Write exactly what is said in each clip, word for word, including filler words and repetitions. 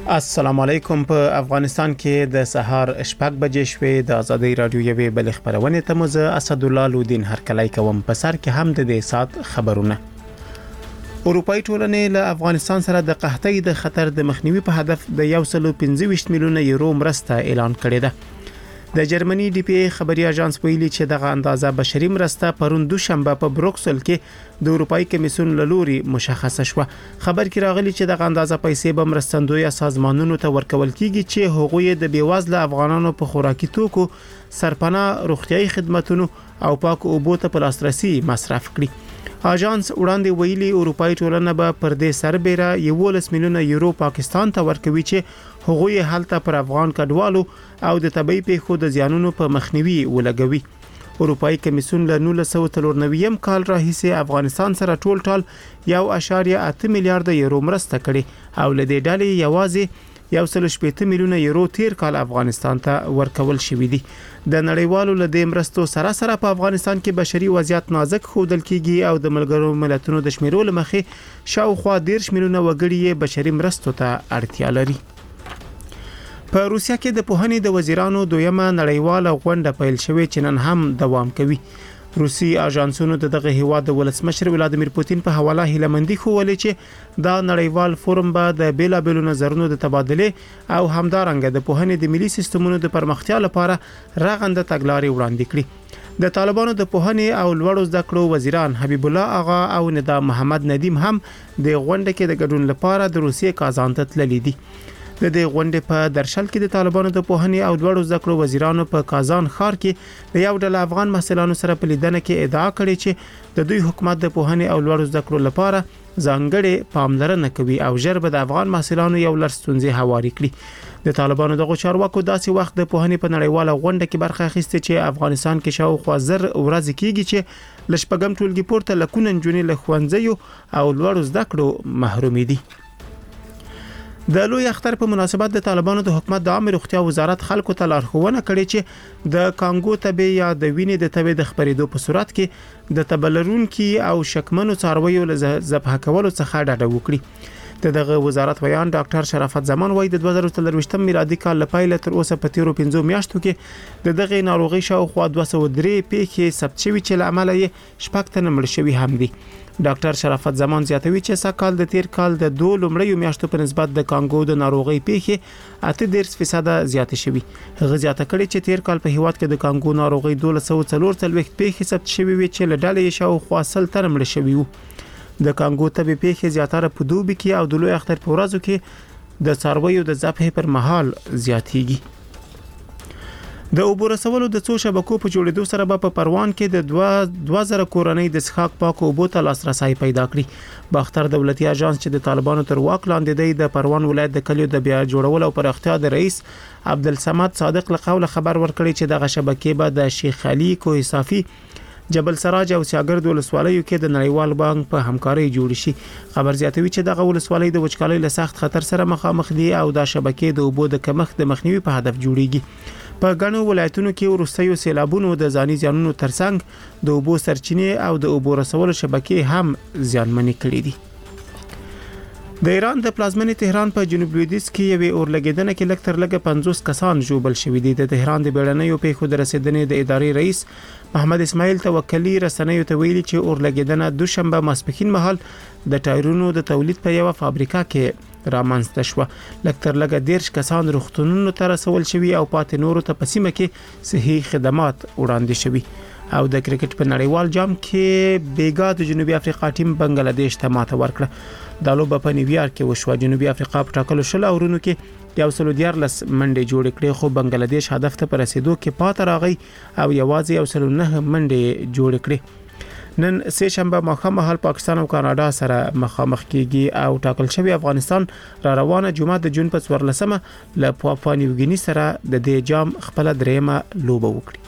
السلام علیکم. په افغانستان کې د سهار شپږ بجې شوې. د ازادي رادیو یوې بل خبرونه ته مزه اسد الله لودین هرکلای کوم. په سر کې هم د دې سات خبرونه. اروپאי ټولنې له افغانستان سره د قحطۍ د خطر د مخنیوي په هدف د یو سل پنځه ویشت میلیونه یورو مرسته اعلان کړې ده. د جرمني ډي پی ای خبري اژانس ویلي چې دغه اندازه بشري مرسته پرون دوشنبه په بروکسل کې د اروپאי کمیسیون لوري مشخصه شوه. خبر کې راغلي چې دغه اندازه پیسې به مرستندوی سازمانونو ته ورکول کیږي چې هغوی د بیوزله افغانانو په خوراکي توکو، سرپناه، روغتيایي خدماتو او پاک اوبو ته په لاسرسي مصرف کړي. اژانس وړاندې ویلي اروپאי ټولنه به پر دې سربېره یولس میلیونه یورو پاکستان ته ورکوي چې هغوی هلته پر افغان کډوالو او د طبي پیښو د زیانونو په مخنیوي ولګوي. اروپאי کمیسیون له نولس سوه څلور نوي کال راهیسې افغانستان سره ټول ټال یو اعشاریه اته میلیارډ یورو مرسته کړي او له دې ډلې یوازې یو سل شپږ میلیونه یورو تیر کال افغانستان ته ورکول شوې دي. د نړیوالو له دې مرستو سره سره په افغانستان کې بشري وضعیت نازک ښودل کیږي او د ملګرو ملتونو د شمیرو له مخې شاوخوا دېرش میلیونه وګړي بشري مرستو ته اړتیا لري. په روسیا کې د پوهنې د وزیرانو دویمه نړیواله غونډه پیل شوې چې نن هم دوام کوي. روسي اژانسونو د دغه هیواد د ولسمشر ولادیمیر پوتین په حواله هیلمندي خوولې چې دا نړیوال فورم به د بیلابېلو نظرونو د تبادله او همدارنګه د پوهنې د ملي سیستمونو د پرمختیا لپاره رغنده تګلارې وړاندې کړي. د طالبانو د پوهنې او لوړو زده کړو وزیران حبیب الله آغا او ندا محمد ندیم هم د غونډه کې د ګډون لپاره د روسیې کازان ته تللي دي. د دې غونډې په درشل کې د طالبانو د پوهنې او لوړو زده کړو وزیرانو په کازان ښار کې د یو ډول افغان محصلانو سره په لیدنه کې ادعا کړې چې د دوی حکومت د پوهنې او لوړو زده کړو لپاره ځانګړې پاملرنه کوي او ژر به د افغان محصلانو یو لړ ستونزې هواري کړي. د طالبانو دغه چارواکو داسې وخت د پوهنې په نړیواله غونډه کې برخه اخیسته چې افغانستان کې شاوخوا زر ورځې کېږي چې لشپږم ټولګي پورته لکونه نجونې له ښوونځیو او لوړو زده کړو محرومې دي. د لوی اختر په مناسبت د طالبانو د حکومت د عامه روغتیا وزارت خلکو ته لارښوونه کړې چې د کانګو تبه یا د وینې د تبه د خپرېدو په صورت کې د تبلرونکو او شکمنو څارویو له ذبح کولو څخه ډډه وکړي. د دغه وزارت بیان ډاکټر شرافت زمان وایي د دوه زره څلرویشتم میلادي کال لپاره تر اوسه په تیرو پنځو میاشتو کې د دغه ناروغي شاوخوا دوه سوه درې پیښې ثبت شوي چې له امله یې شپږ تنه مړ شوي هم دي. ډاکټر شرافت زمان زیاتوي چې سکهال د تیر کال د دوه لومړیو میاشتو په نسبت د کانګو د ناروغي پیښې اته دېرش فیصد زیاتې شوي. هغه زیاته کړي چې تیر کال په هیواد کې د کانګو ناروغي دوه سوه څلور څلوېښت پیښې ثبت شوي وي چې له ډلې شاوخوا سل تنه مړ شوي وو. د کانګو تبه پیښې زیاتره په دوبي کې او د لوی اختر په ورځو کې د څارویو د ذبح پر مهال زیاتېږي. د اوبو رسولو د څو شبکو په جوړېدو سره به په پروان کې د دوه زره کورنۍ د څښاک پاکو اوبو ته لاسرسي پیدا کړي. باختر دولتي اژانس چې د طالبانو تر واک لاندې دی د پروان ولایت د کلیو د بیا جوړولو او پراختیا د رئیس عبدالصمد صادق له قوله خبر ورکړي چې دغه شبکې به د شیخ علي کوه صافي، جبل سراج او سیاګرد ولسوالیو کې د نړیوال بانک په همکاري جوړ شي. خبر زیاتوي چې دغه ولسوالۍ د وچکالۍ له سخت خطر سره مخامخ دي او دا شبکې د اوبو د کمښت د مخنیوي په هدف جوړیږي. په ګڼو ولایتونو کې وروستیو سیلابونو د ځاني زیانونو ترڅنګ د اوبو سرچینې او د اوبو رسولو شبکې هم زیانمنې کړې دي. د ایران د پلازمنې تهران په جنوب لویدیځ کې یوې اورلګیدنه کې لږ تر لږه پنځوس کسان ژوبل شوي دي. د تهران د بیړنیو پیښو د رسیدنې د ادارې رئیس محمد اسماعیل توکلی رسنیو ته ویلي چې اورلګیدنه دوشنبه ماسپښین مهال د ټایرونو د تولید په یو فابریکه کې رامنځته شوه. لږ تر لږه دېرش کسان روغتونونو ته رسول شوي او پاتې نورو ته په سیمه کې صحي خدمات وړاندې شوي. او د کرکټ په نړیوال جام کې بیګا د جنوبي افریقا ټیم بنگلاديش ته ماته ورکړه. د لوبه په نیویارک کې وشو. جنوبي افریقا په ټاکلو شل اورونو کې یو سل دیارلس منډې جوړ کړې خو بنگلاديش هدف ته پر رسیدو کې پاتې راغی او یوازې یو سل نه منډې جوړ کړې. نن سه شنبه ماښام مهال پاکستان او کاناډا سره مخامخ کیږي او ټاکل شوی افغانستان را روانه جمعه د جون په څوارلسمه له پاپوا نیوګیني سره د دې جام خپل دریمه لوبه وکړي.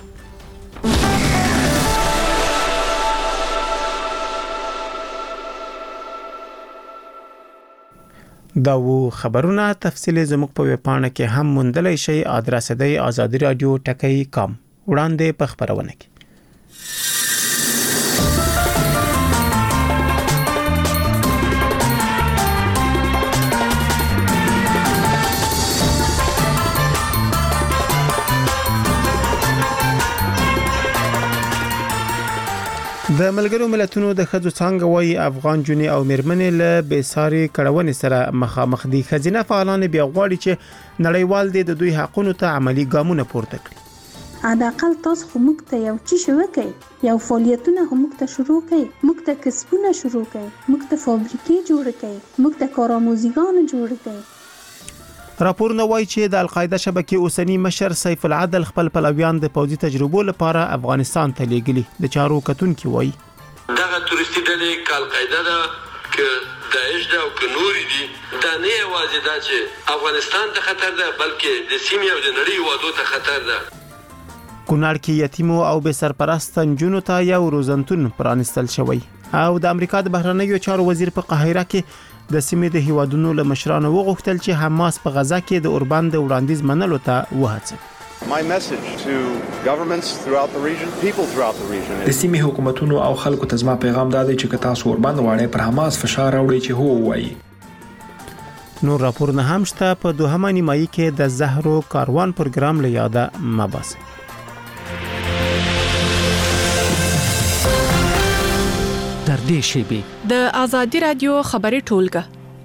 دا و خبرونه تفصیلی زموږ په ویب پاڼه کې هم موندلای شئ. ادرس دی آزادی رادیو ټکی کام. وړاندې په خبرونه کې د ملګرو ملتونو د ښځو څانګه وايي افغان جونې او میرمنې له بېساري کړونې سره مخامخ دي. ښځینه فعالان بیا غواړي چې نړیوال دې د دوی حقونو ته عملی ګامونه پورته کړي. حداقل تاسو خو موږ ته یو څه شوه کوي، یو فعالیتونه هم موږ ته شروع کړي، موږ ته کسبونه شروع کړي، موږ ته فابریکې جوړ کړي، موږ ته کارآموزیګان جوړ کړي. راپورونه وایي چې د القاعده شبکې اوسنی مشر سیف العدل خپل پلویان د پوځي تجربو لپاره افغانستان ته لیږلي. د چارو کتونکي وایي دغه تورستي ډلې ک القاعده ده ک داعش ده او ک نورې دي، دا نه یوازې دا چې افغانستان ته خطر ده بلکې د سیمې او د نړۍ وادو ته خطر ده. کونړ کې یتیمو او بې سرپرست نجونو ته یو روزنتون پرانستل شوی او د امریکا د بهرنیو چارو وزیر په قاهره کې د سیمې د هیوادونو له مشرانو وغوښتل چې حماس په غزا کې د اوربان د وړاندیز منلو ته وهڅوي. My message to governments throughout the region, people throughout the region. د سیمې حکومتونو او خلکو ته زما پیغام دا دی چې که تاسو اوربان غواړئ پر حماس فشار راوړئ چې هو وایي. نور راپورونه هم شته. په دوهمه نیمایي کې د زهرو کاروان پروګرام له یاده مباسي. در دې شیبې د آزادي رادیو خبري ټولګه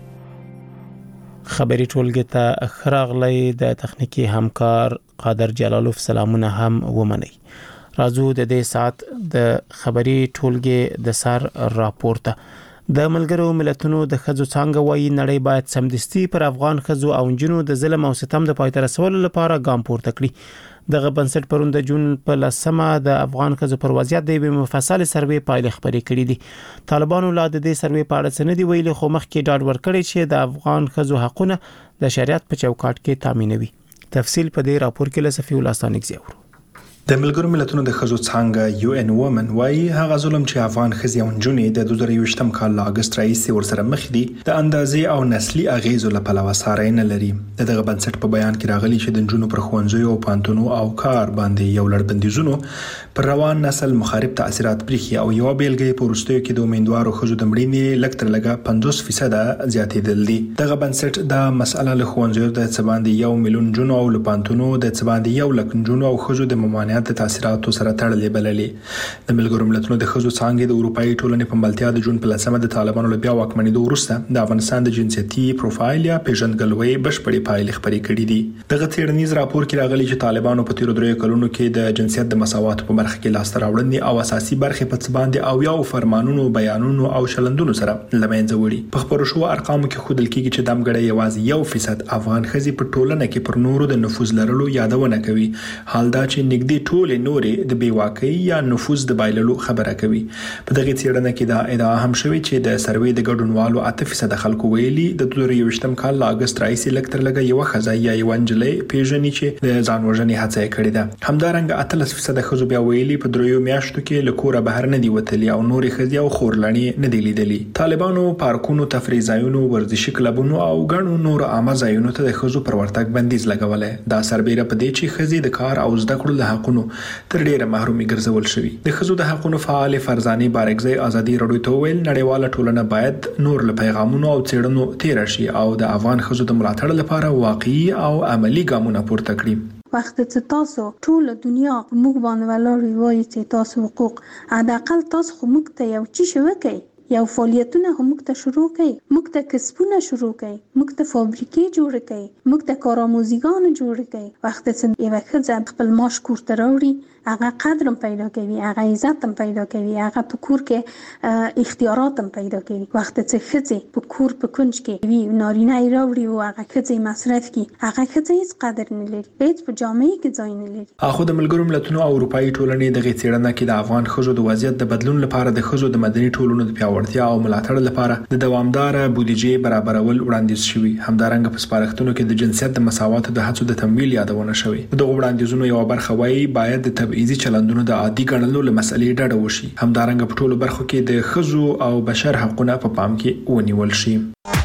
خبري ټولګه ته خراغلی د تخنیکی همکار قادر جلالوف سلامونه هم ومني. راځو د دې سات د خبري ټولګه د سر راپورته. د ملګرو ملتونو د ښځو څانګه وايي نړۍ باید سمدستي پر افغان ښځو او نجونو د ظلم او ستم د پای ته رسولو لپاره ګام پورته کړي. دغه بنسټ پرون د جون په لسمه د افغان ښځو پر وضعیت د یوې مفصل سروې پایلې خبرې کړې دي. طالبانو لا د دې سروې په اړه څه نه دی ویلي، خو مخکې ډاډ ورکړی چې د افغان ښځو حقونه د شریعت په چوکاټ کې تامینوي. تفصیل په دې راپور کې له صفی الله ثاني زیور. د ملګرو ملتونو د ښځو څانګه یو ان وومن وايي هغه ظلم چې افغان ښځې او نجونې د دوه زره یوویشتم کال له اگست راهیسې ورسره مخ دي د اندازې او نسلي اغیزو له پلوه ساری نه لري. دغه بنسټ په بیان کې راغلي چې د نجونو پر ښوونځیو او پوهنتونو او کار باندې یو لړ بندیزونو پر روان نسل مخالف تاثیرات پرېښي او یو بیلګه په وروستیو کې د امیندوارو ښځو د مړینې لږ تر لږه پنځوس فیصد زیاتېدل دي. دغه بنسټ د مسأله له ښوونځیو د څه باندې یو میلیون نجونو او له پوهنتونو د څه باندې یو لک نجونو او ښځو د ممانعت د تاثیراتو سره تړلې بللې. د ملګرو ملتونو د ښځو څانګې د اروپאי ټولنې په ملتیا د جون په لسمه د طالبانو له بیا واکمنېدو وروسته د افغانستان د جنسیتي پروفایل یا پیژندګلوۍ بشپړې پایلې خبرې کړې دي. دغه څېړنیز راپور کې راغلي چې طالبانو په تیرو دریو کلونو کې د جنسیت د مساوات په برخه کې لاسته راوړنې او اساسي برخې په څه باندې او یو فرمانونو بیانونو او شلندونو سره لمنځه وړي. په خبرو شو ارقامو کې ښودل کېږي چې دمګړی یوازې یو فیصد افغان ښځې په ټولنه کې پر نورو د نفوذ لرلو یادونه کوي، حال دا چې نږدې ټولې نورې د بیواکۍ یا نفوذ د بایللو خبره کوي. په دغه څېړنه کې دا ادعا هم شوې چې د سروې د ګډونوالو اته فیصد خلکو ویلي د دوه زره یوویشتم کال له اگست راهیسې لږ تر لږه یو ښځه یا یو نجلۍ پیژني چې د ځان وژنې هڅه یې کړې ده. همدارنګه اتلس فیصد ښځو بیا ویلي په دریو میاشتو کې له کوره بهر نه دي وتلي او نورې ښځې او خورلڼې نه دي لیدلي. طالبانو پارکونو، تفریح ځایونو، ورزشي کلبونو او ګڼو نورو عامه ځایونو ته د ښځو پر ورتګ بندیز لګولی. دا سربیره په دې چې ښځې د کار او زده کړو له حقونو تر ډیره محرومي ګرځول شوي. د ښځو د حقونو فعال فرزانه بارکزی ازادي راډیو ته ویل نړیواله ټولنه باید نور له پیغامونو او څېړنو تیر شي او د افغان ښځو د ملاتړ لپاره واقعي او عملی ګامونه پورته کړي. وخت چې تاسو ټول دنیا موږ باندې ولاړ وي چې تاسو حقوق حداقل تاسو خو موږ ته یو څه شوه کوي، یو فعالیتونه هم موږ ته شروع کړي، موږ ته کسبونه شروع کړي، موږ ته فابریکې جوړ کړي، موږ ته کارآموزیګان جوړ کړي. وخت چې یو ښځه خپل معاش کور ته راوړي هغه قدر هم پیدا کوي، هغه عزت هم پیدا کوي، هغه په کور کې اختیارات هم پیدا کوي. وخت چې ښځې په کور په کونج کې وي نارینه یې راوړي او هغه ښځې مصرف کړي هغه ښځې هیڅ قدر نه لري، هیڅ په جامعه کې ځای نه لري. اخو د ملګرو ملتونو او اروپאי ټولنې دغه څېړنه کې د افغان ښځو د وضعیت د بدلون لپاره د ښځو د مدني ټولنو د پیاوړتیا او ملاتړ لپاره د دوامدار بودیجې برابرول وړاندیز شوی. همدارنګه په سپارښتنو کې د جنسیت د مساوات د هڅو د تمویل یادونه شوی. دغه وړاندیزونو یو برخه وایي باید د تبعیضي چلندونو د عادي ګڼلو له مسلې ډډه وشي. همدارنګه په ټولو برخو کې د ښځو او بشر حقونه په پام کې ونیول شي.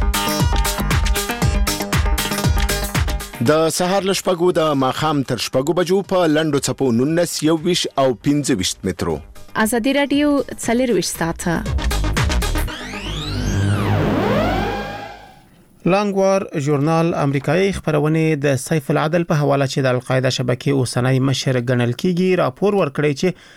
د سهار له شپږو د ماښام تر شپږو بجو په لنډو څپو نولس، یوویشت او پنځه ویشت مترو. آزادي رادیو څلرویشت ساعته. لانګوار ژورنال امریکایي خبرونه د سیف العدل په حواله چې د القاعده شبکې اوسنۍ مشر ګڼل کیږي راپور ورکړی چې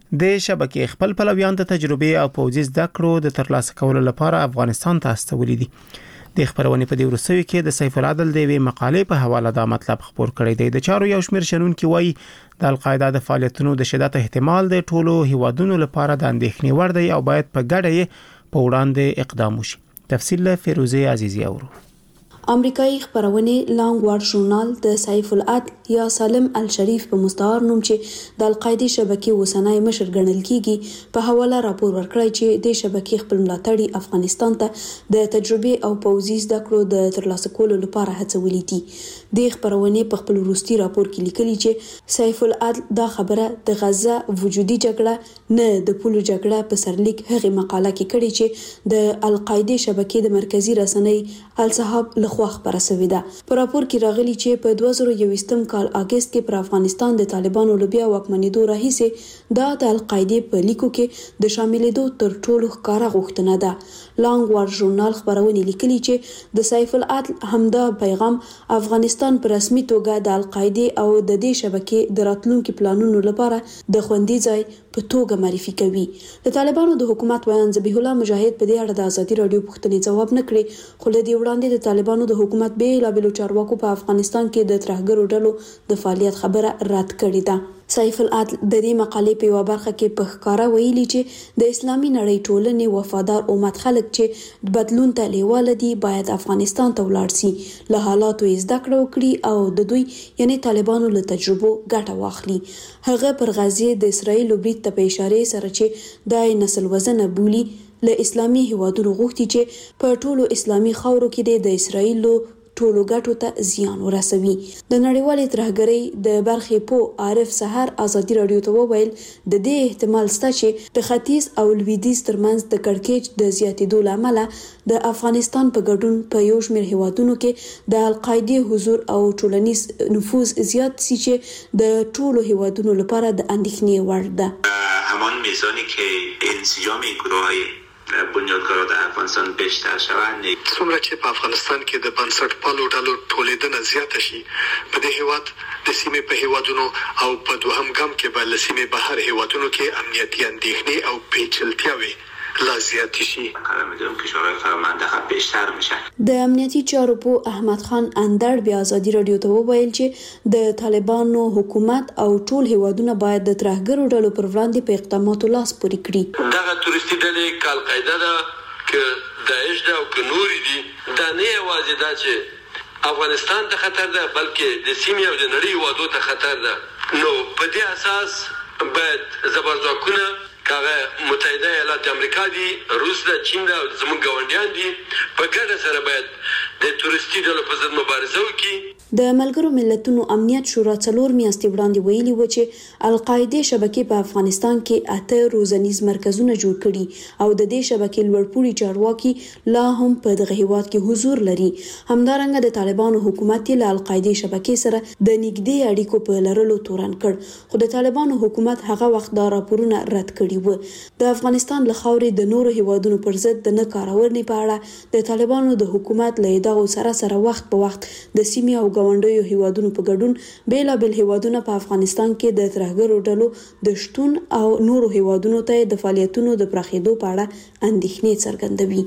د شبکې خپل پلویان د تجربې او پوځي زده کړو د ترلاسه کولو لپاره افغانستان ته استولي دي. د خبرونې په دې وروستیو کې د سیف العدل د وی مقالې په حواله دا مطلب خبر کړی دی. د چارو یو شمېر شنونکي وایي د القاعده د فعالیتونو د شدت احتمال د ټولو هیوادونو لپاره د اندېښنې وړ دی او باید په ګډه یې په وړاندې اقدام وشي. تفصیل له فیروزه عزیزی اورو. امریکایي خبرونه لانګ وارډ ژورنال د سیف العدل یا سالم الشریف په مستعار نوم چې د القاعده شبکې وسنای مشر ګڼل کیږي په حواله راپور ورکړی چې د شبکې خپل ملاتړي افغانستان ته د تجربې او پوځي زده کړو د ترلاسه کولو لپاره هڅولې دي. د خبرونه په خپل وروستي راپور کې لیکلي چې سیف العدل دا خبره د غزه وجودي جګړه نه د پولو جګړه په سرلیک هغه مقاله کې کړي چې د القاعده شبکې د مرکزی رسنۍ الصحاب خو خبره سوي ده. په راپور کې راغلي چې په دوه زره یوویشتم کال اگست کې پر افغانستان د طالبانو لوبیا واکمنېدو راهیسې دا د القاعده په لیکو کې د شاملېدو تر ټولو ښکاره غوښتنه ده. لانګ وارډ ژورنال خبرونه لیکلي چې د سیف العدل همدا پیغام افغانستان په رسمي توګه د القاعده او د دې شبکې د راتلونکو پلانونو لپاره د خوندي ځای په توګه معرفي کوي. د طالبانو د حکومت ویان ذبیح الله مجاهد په دې اړه د ازادي رادیو پوښتنې ځواب نه کړی، خو له دې وړاندې د طالبانو د حکومت به لا بلو چارواکو په افغانستان کې د ترهګرو ډلو د فعالیت خبره رد کړې ده. سیف العدل د دې مقالې په یو برخه کې په ښکارا ویلي چې د اسلامي نړۍ ټولنې وفادار امت خلک چې بدلون ته لیواله دي باید افغانستان ته ولاړ شي، له حالاتو زده کړه وکړي او د دوی یعنی طالبانو له تجربو ګټه واخلي. هغه پر غزه د اسرایل برید ته په اشاره سره چې د نسل وزنه بولی له اسلامي هیوادونو غوښتي چې په ټولو اسلامي خاورو کې د اسرایل ټولو ګټو ته زیان ورسوي. د نړیوالې ترهګرۍ د برخې په عارف سحر ازادي رادیو ته وویل د دې احتمال شته چې د ختیځ او لویدیځ ترمنځ د کړکېچ د زیاتېدو لامل د افغانستان په ګډون په یو شمېر هیوادونو کې د القاعده حضور او ټولنیز نفوذ زیات شي چې د ټولو هیوادونو لپاره د اندېښنې وړ ده. همان میزانی که انسجام این گروه‌های بنیادگرا در افغانستان بیشتر شوند، څومره چې په افغانستان کې د بنسټپالو ډلو ټولیدنه زیاته شي په دې هیواد د سیمې په هیوادونو او په دوهم ګام کې به له سیمې بهر هیوادونو کې امنیتي اندېښنې او پیچلتیاوې لا زیات شي. می‌دونم کشورهای فرامنده بیشتر میشن. د امنیتي چارو په احمد خان اندړ بیا ازادي رادیو ته وویل چې د طالبانو حکومت او ټول هیوادونه باید د ترهګرو ډلو پر وړاندې په اقداماتو لاس پورې کړي. دغه تورستي ډلې کالقاعده ده ک داعش ده او ک نوري دي دا نه یوازې دا چې افغانستان ته خطر ده بلکې د سیمې او د نړۍ وادو ته خطر ده. نو په دې اساس باید زبرځواکونه کاغه متحده ایالات امریکا دي، روس ده، چین ده او زموږ ګاونډیان دي په ګډه سره باید د تورستي ډلو په ضد مبارزه وکړي. د ملګرو ملتونو امنیت شورا څلور میاشتې وړاندې ویلي و چې القاعده شبکې په افغانستان کې اته روزنیز مرکزونه جوړ کړي او د دې شبکې لوړپوړي چارواکي لا هم په دغه هیواد کې حضور لري. همدارنګه د طالبانو حکومت له القاعده شبکې سره د نږدې اړیکو په لرلو تورن کړ، خو د طالبانو حکومت هغه وخت دا راپورونه رد کړي و. د افغانستان له خاورې د نورو هیوادونو پر ضد د نه کارونې په اړه د طالبانو د حکومت له ادعاو سره سره وخت په وخت د سیمې او ګاونډیو هیوادونو په ګډون بیلابل هیوادونه په افغانستان کې د ترهګرو ډلو د شتون او نورو هیوادونو ته د فعالیتونو د پراخېدو په اړه اندېښنې څرګندوي.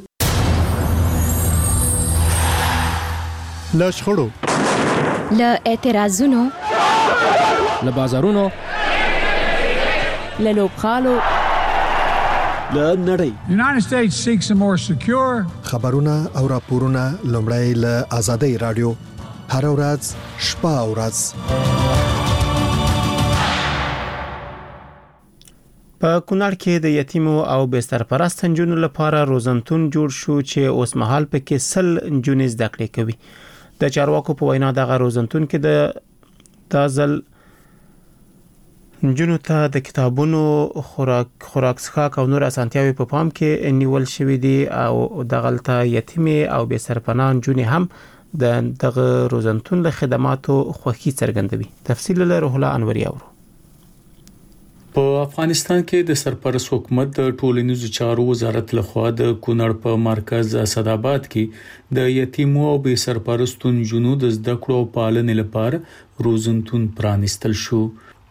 له شخړو، له اعتراضونو، له بازارونو، له لوبخالو، له نړۍ. United States seeks a more secure. خبرونه او راپورونه لومړی له آزادۍ رادیو هر ورځ شپه او ورځ. په کونړ کې د یتیمو او بسترپرست نجونو لپاره روزنتون جوړ شو چې اوس مهال پکې سل نجونې زده کړې کوي. د چارواکو په وینا دغه روزنتون کې د تازل نجونو ته د کتابونو، خوراک خوراک څښاک او نور اسانتیاوي په پام کې نیول شوې دي او دغلته یتیمې او بې سرپناه نجونې هم د دغه روزنتون له خدماتو خوښي څرګندوي. تفصیل له روح الله انوري اورو. په افغانستان کې د سرپرست حکومت د ټولنیزو چارو وزارت لخوا د کونړ په مرکز اسداباد کې د یتیمو او بې سرپرستو نجونو د زده کړو او پالنې لپاره روزنتون پرانیستل شو.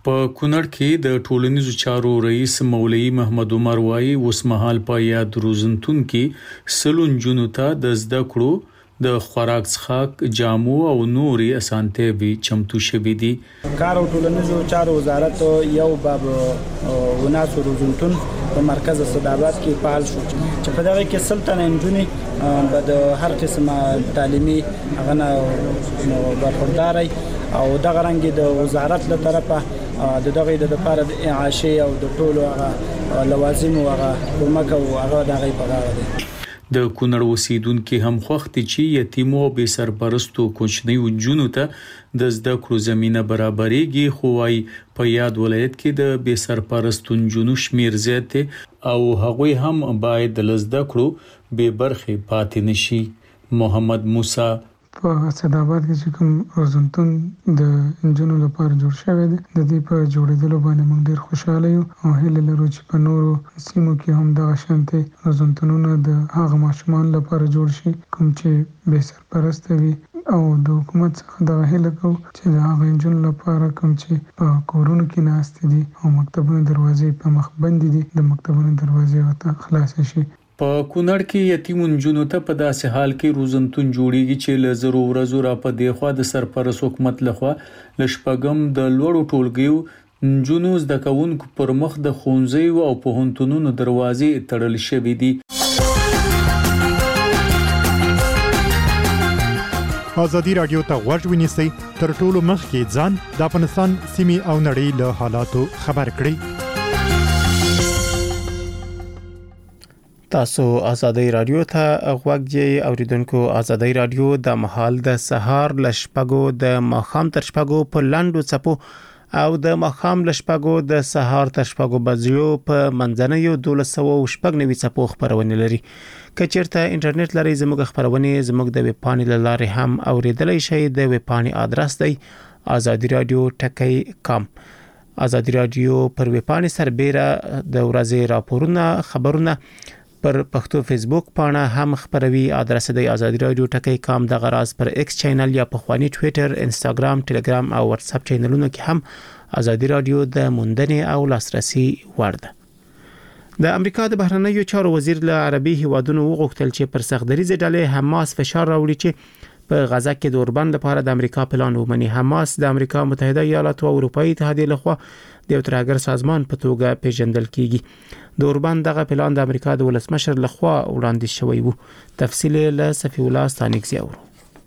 په کونړ کې د ټولنیزو چارو رئیس مولوی محمد عمر وایي اوس مهال په یاد روزنتون کې سلون جنو ته د زده کړو د خوراک څخاک جامو او نوري اسانتې وی چمتو شوې دي. کار او ټولنیزو چارو وزارت یو باب وناسو روزنتون په مرکز صدابات کې فعال شو چې په دغه کې سلطنه انجونی به د هر قسمه تعلیمي غنه برخورداري او دغه رنګ د وزارت له طرفه د دغه د لپاره د اعاشه او د ټولو هغه لوازم او هغه کومک او هغه دغه په غاړه دي. د کونړ اوسیدونکو هم خوښتي چې یتیمو او بې سرپرستو کوچنیو جنو ته د زده کړو زمينه برابرېږي خو وايي په یاد ولایت کې د بې سرپرستو جنو شمیر زیات او هغوی هم باید د زده کړو به برخه پاتې نشي. محمد موسی په صدابات کې چې کوم روزنتون د انجنونو لپاره جوړ شوی دی د دې په جوړېدلو باندې موږ ډېر خوشاله یو او هیله لرو چې په نورو سیمو کې هم دغه شانتي روزنتونونه د هغه ماشومان لپاره جوړ شي کوم چې بې سرپرسته وي او د حکومت څخه دغه هیله کوو چې د هغه انجنونو لپاره کوم چې په کورونو کې ناست دي او مکتبونو دروازې په مخ بند دي د مکتبونو دروازې ورته خلاص شي. په کونړ کې یتیمون جنو ته په داسې حال کې روزنتون جوړیږي چې له زرو ورځو را په دیخوا د سرپرست حکومت لخوا لشپګم د لوړو ټولګیو جنو زده کوونکو پر مخ د خونځي او پوهنتونونو دروازې تړل شوې دي. ازادي رادیو ته غوږ ونیسئ تر ټولو مخکې ځان د افغانستان سیمې او نړۍ له حالاتو خبر کړئ. تاسو ازادي رادیو ته غوږ یې اوریدونکو. ازادي رادیو د مهال د سهار لشپګو د ماخام تر شپګو په لاندو چپو او د ماخام لشپګو د سهار تر شپګو بجو په منځنیو دولس سوه شپږ نوي چپو خبرونه لري. کچیرته انټرنیټ لري زموږ خبرونه زموږ د ویب پاڼې لارې هم اوریدلای شئ. د ویب پاڼې ادرس دی ازادي رادیو ټکی کام. ازادي رادیو پر ویب پاڼې سربېره د ورځې راپورونه خبرونه پر پښتو فیسبوک پاڼه هم خبروي. ادرس دی ازادي رادیو ټکی کام. د غراز پر ایکس چینل یا په خواني ټوئیټر انستګرام ټلګرام او واتس اپ چینلونو کې هم ازادي رادیو د موندنې او لاسرسي وړ ده. د امریکا د بهرنیو چارو وزیر له عربي هیوادونو وغوښتل چې پر سختدریزه ډلې حماس فشار راوړي چې په غزا کې د اوربند لپاره د امریکا پلان ومني. حماس د امریکا متحده ایالاتو او اروپאי اتحادیه لخوا د یو ترهګر سازمان په توګه پیژندل کیږي. د اوربند دغه پلان د امریکا د ولسمشر لخوا وړاندې شوی وو. تفصیل له صفی الله ستانکزی اورو.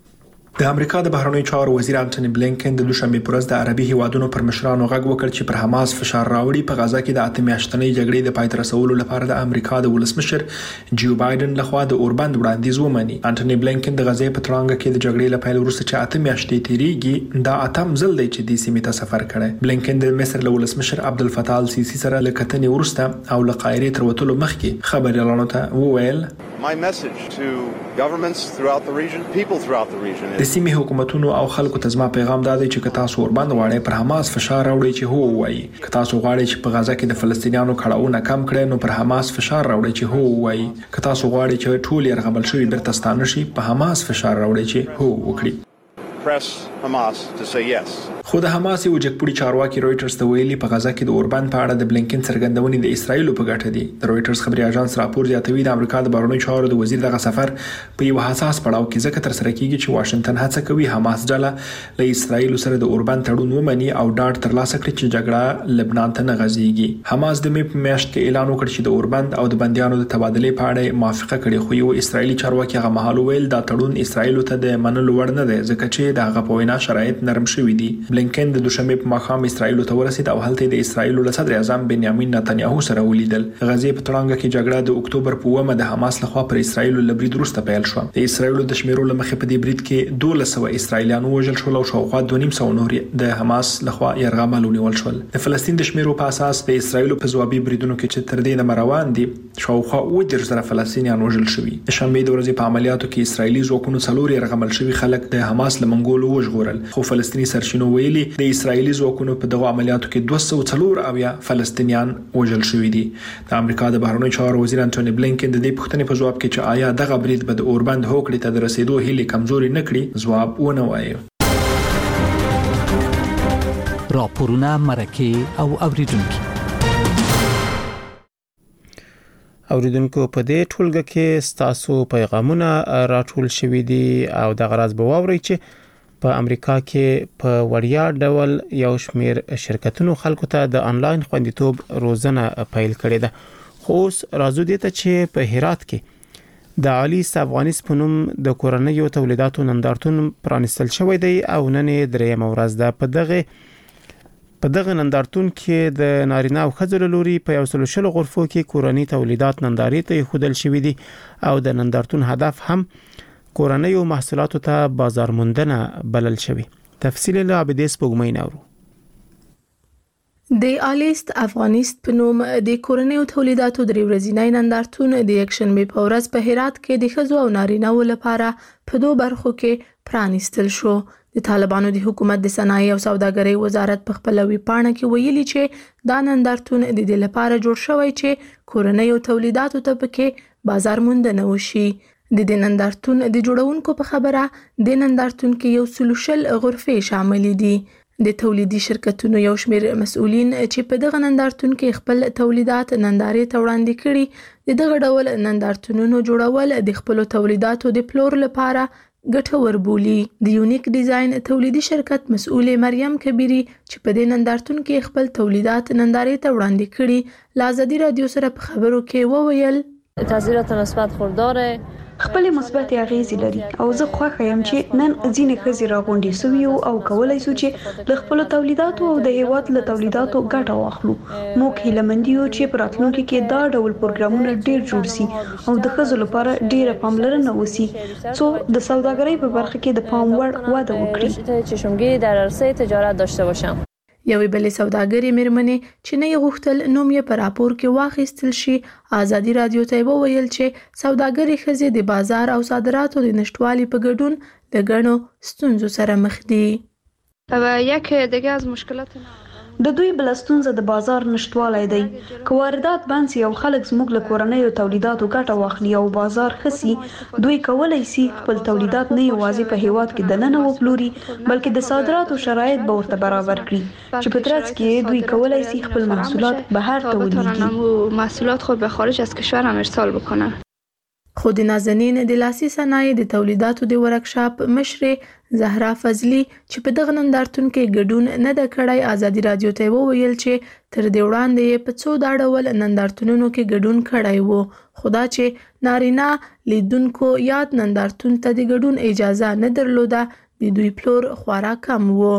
د امریکا د بهرنیو چارو وزیر انټونی بلینکن د دوشنبه پر ورځ د عربي هیوادونو پر مشرانو غږ وکړ چې پر حماس فشار راوړي په غزا کې د اته میاشتنۍ جګړې د پای ته رسولو لپاره د امریکا د ولسمشر جو بایدن لخوا د اوربند وړاندیز ومني. انټونی بلینکن د غزې په ترانګ کې د جګړې لپاره وروسته چې اته میاشتې تیریږي دا اتم ځل دی چې د سیمې ته سفر کړي. بلینکن د مصر له ولسمشر عبدالفتاح السیسی سره لکتنې ورسته او له قاهرې تر وتلو مخکې خبريالانو ته وویل My message to governments throughout the region, people throughout the region. د سیمې حکومتونو او خلکو ته زما پیغام دا دی چې که تاسو اوربند غواړئ پر حماس فشار راوړئ چې هو وایي. که تاسو غواړئ چې په غزا کې د فلسطینیانو کړهونه کم کړئ نو پر حماس فشار راوړئ چې هو وایي. که تاسو غواړئ چې ټول يرغمل شوي بیرته ستانه شي په حماس فشار راوړئ چې هو وکړي. Press Hamas to say yes. خو د حماس یو جګپوړي چارواکي رويټرز ته ویلي په غزا کې د اوربند په اړه د بلینکن څرګندونې د اسرایل په ګټه دي. د رويټرز خبري اژانس راپور زیاتوي د امریکا د بهرنیو چارو د وزیر دغه سفر په یو حساس پړاو کې ځکه تر سره کیږي چې واشنگټن هڅه کوي حماس ډله له اسرایل سره د اوربند تړون ومني او ډاډ ترلاسه کړي چې جګړه لبنان ته نه غځيږي. حماس د مې په میاشت کې اعلان وکړ چې د اوربند او د بنديانو د تبادلې په اړه موافقه کړې خو یو اسرایلی چارواکي هغه مهال ویل دا تړون اسرایل ته د منلو وړ نه دی ځکه چې د هغه په وینا شرایط نرم شوي دي. بلینکن د دوشنبه په ماښام اسرایل ته ورسید او هلته د اسرایل له صدر اعظم بنیامین نتنیاهو سره ولیدل. غزې په ترانګ کې جګړه د اکتوبر په اوومه د حماس لخوا پر اسرایل له برید وروسته پیل شو. د اسرایل د شمیرو لمخې په دې برید کې دوه سوه اسرایلیان وژل شول او شاوخوا دوه نیم سوه نور د حماس لخوا يرغمل ونیول شول. د فلسطین د شمیرو په اساس د اسرایل په ځوابي بریدونو کې چې تر دې نه روان دي شاوخوا اووه دېرش زره فلسطینیان وژل شوي. د شنبې د ورځې په عملیاتو کې اسرایلی ځواکونو څلور يرغمل شوي خلک د حماس له منګولو وژغورل خو فلسطیني سرچینو ویلي د اسرایلی ځواکونو په دغه عملیاتو کې دوه سوه څلور اویا فلسطینیان وژل شوي دي. د امریکا د بهرنیو چارو وزیر انټونی بلینکن د دې پوښتنې په ځواب کې چې آیا دغه برید به د اوربند هوکړې ته د رسیدو هیلې کمزوري نه کړي ځواب ونه وایي. راپورونه مرکه او اوریدونکو اوریدونکو په دې ټولګه کې ستاسو پیغامونه راټول شوي دي او د غرض به واوري چې په امریکا کې په وړیا ډول یو شمیر شرکتونو خلکو ته د انلاین خوندیتوب روزنه پیل کړې ده. خو اوس راځو دې ته چې په هرات کې د علي افغانیس په نوم د کورنیو تولیداتو نندارتون پرانستل شوی دی او نن درېیم ورځ ده. په دغه په دغه نندارتون کې د نارینه او ښځو لوري په یو سل شل غرفو کې کورنی تولیدات نندارې ته خودل شوی دي او د نندارتون هدف هم کورنیو محصولاتو ته بازار موندنه بلل شوی. تفصیل له عبدیس پګمین اورو. د آلیست افغانیست په نوم د کورنیو تولیداتو درې ورځې نندارتون د یکشنبه په ورځ په هرات کې د ښځو او نارینه‌و لپاره په دوه برخو کې پرانیستل شو. د طالبانو د حکومت د صنایع او سوداګرۍ وزارت په خپل وی پاڼه کې ویلي چې دا نندارتون د دې لپاره جوړ شوی چې کورنیو تولیداتو ته پکې بازار موندنه وشي. د دې نندارتون د جوړونکو په خبره د نندارتون کې یو سل شل غرفې شامل دي. د تولیدي شرکتونو یو شمېر مسؤلین چې په دغه نندارتون کې خپل تولیدات نندارې ته وړاندې کړي د دغه ډول نندارتونونو جوړول د خپل تولیداتو د پلور لپاره ګټور بولي. د یونیک ډیزاین تولیدي شرکت مسؤل مریم کبیری چې په دې نندارتون کې خپل تولیدات نندارې ته وړاندې کړي ل آزادي رادیو سره په خبرو کې وویل تاثیرات مثبت خورداره خپل مثبت اغیزې لري او زه خوښ یم چې نن ځینې ښځې راغونډې شوي او کولای شو چې له خپل تولیداتو او د هیواد له تولیداتو ګټه واخلو. موږ هیله مند یو چې په راتلونکي کې دا ډول پروګرامونه ډیر جوړ شي او د ښځو لپاره ډیره پاملرنه وشي څو د سوداګرۍ په برخه کې د پام وړ وده وکړي. چشمگیری در عرصه تجارت داشته باشم. یوې بلې سوداګرې مېرمنې چې نه یې غوښتل نوم یې په راپور کې واخیستل شي آزادي رادیو ته وویل چې سوداګرې ښځې د بازار او صادراتو د نشټوالي په ګډون د ګڼو ستونزو سره مخ دي. یک دیگه از مشکلات د دوی بل ستونزه د بازار نشټوالی دی. که واردات بند سي او خلک زموږ له کورنیو تولیداتو ګټه واخلي او بازار خسي دوی کولای شي خپل تولیدات نه یوازې په هیواد کې دننه وپلوري بلکې د صادراتو شرایط به ورته برابر کړي چې په ترڅ کې دوی کولای شي خپل محصولات بهر ته ولیږي محصولات خود به خارج از کشور هم ارسال بکنه. خو د نازنین د لاسي صنایع د تولیداتو د ورکشاپ مشرې زهرا فضلی چې په دغه نندارتون کې ګډون نه د کړای آزادي رادیو ته وویل چې تر دې وړاندې په څو دا ډول نندارتونونو کې ګډون کړای وو خو دا چې نارینه لیدونکو یاد نندارتون ته د ګډون اجازه نه درلوده د دوی پلور خورا کم وو.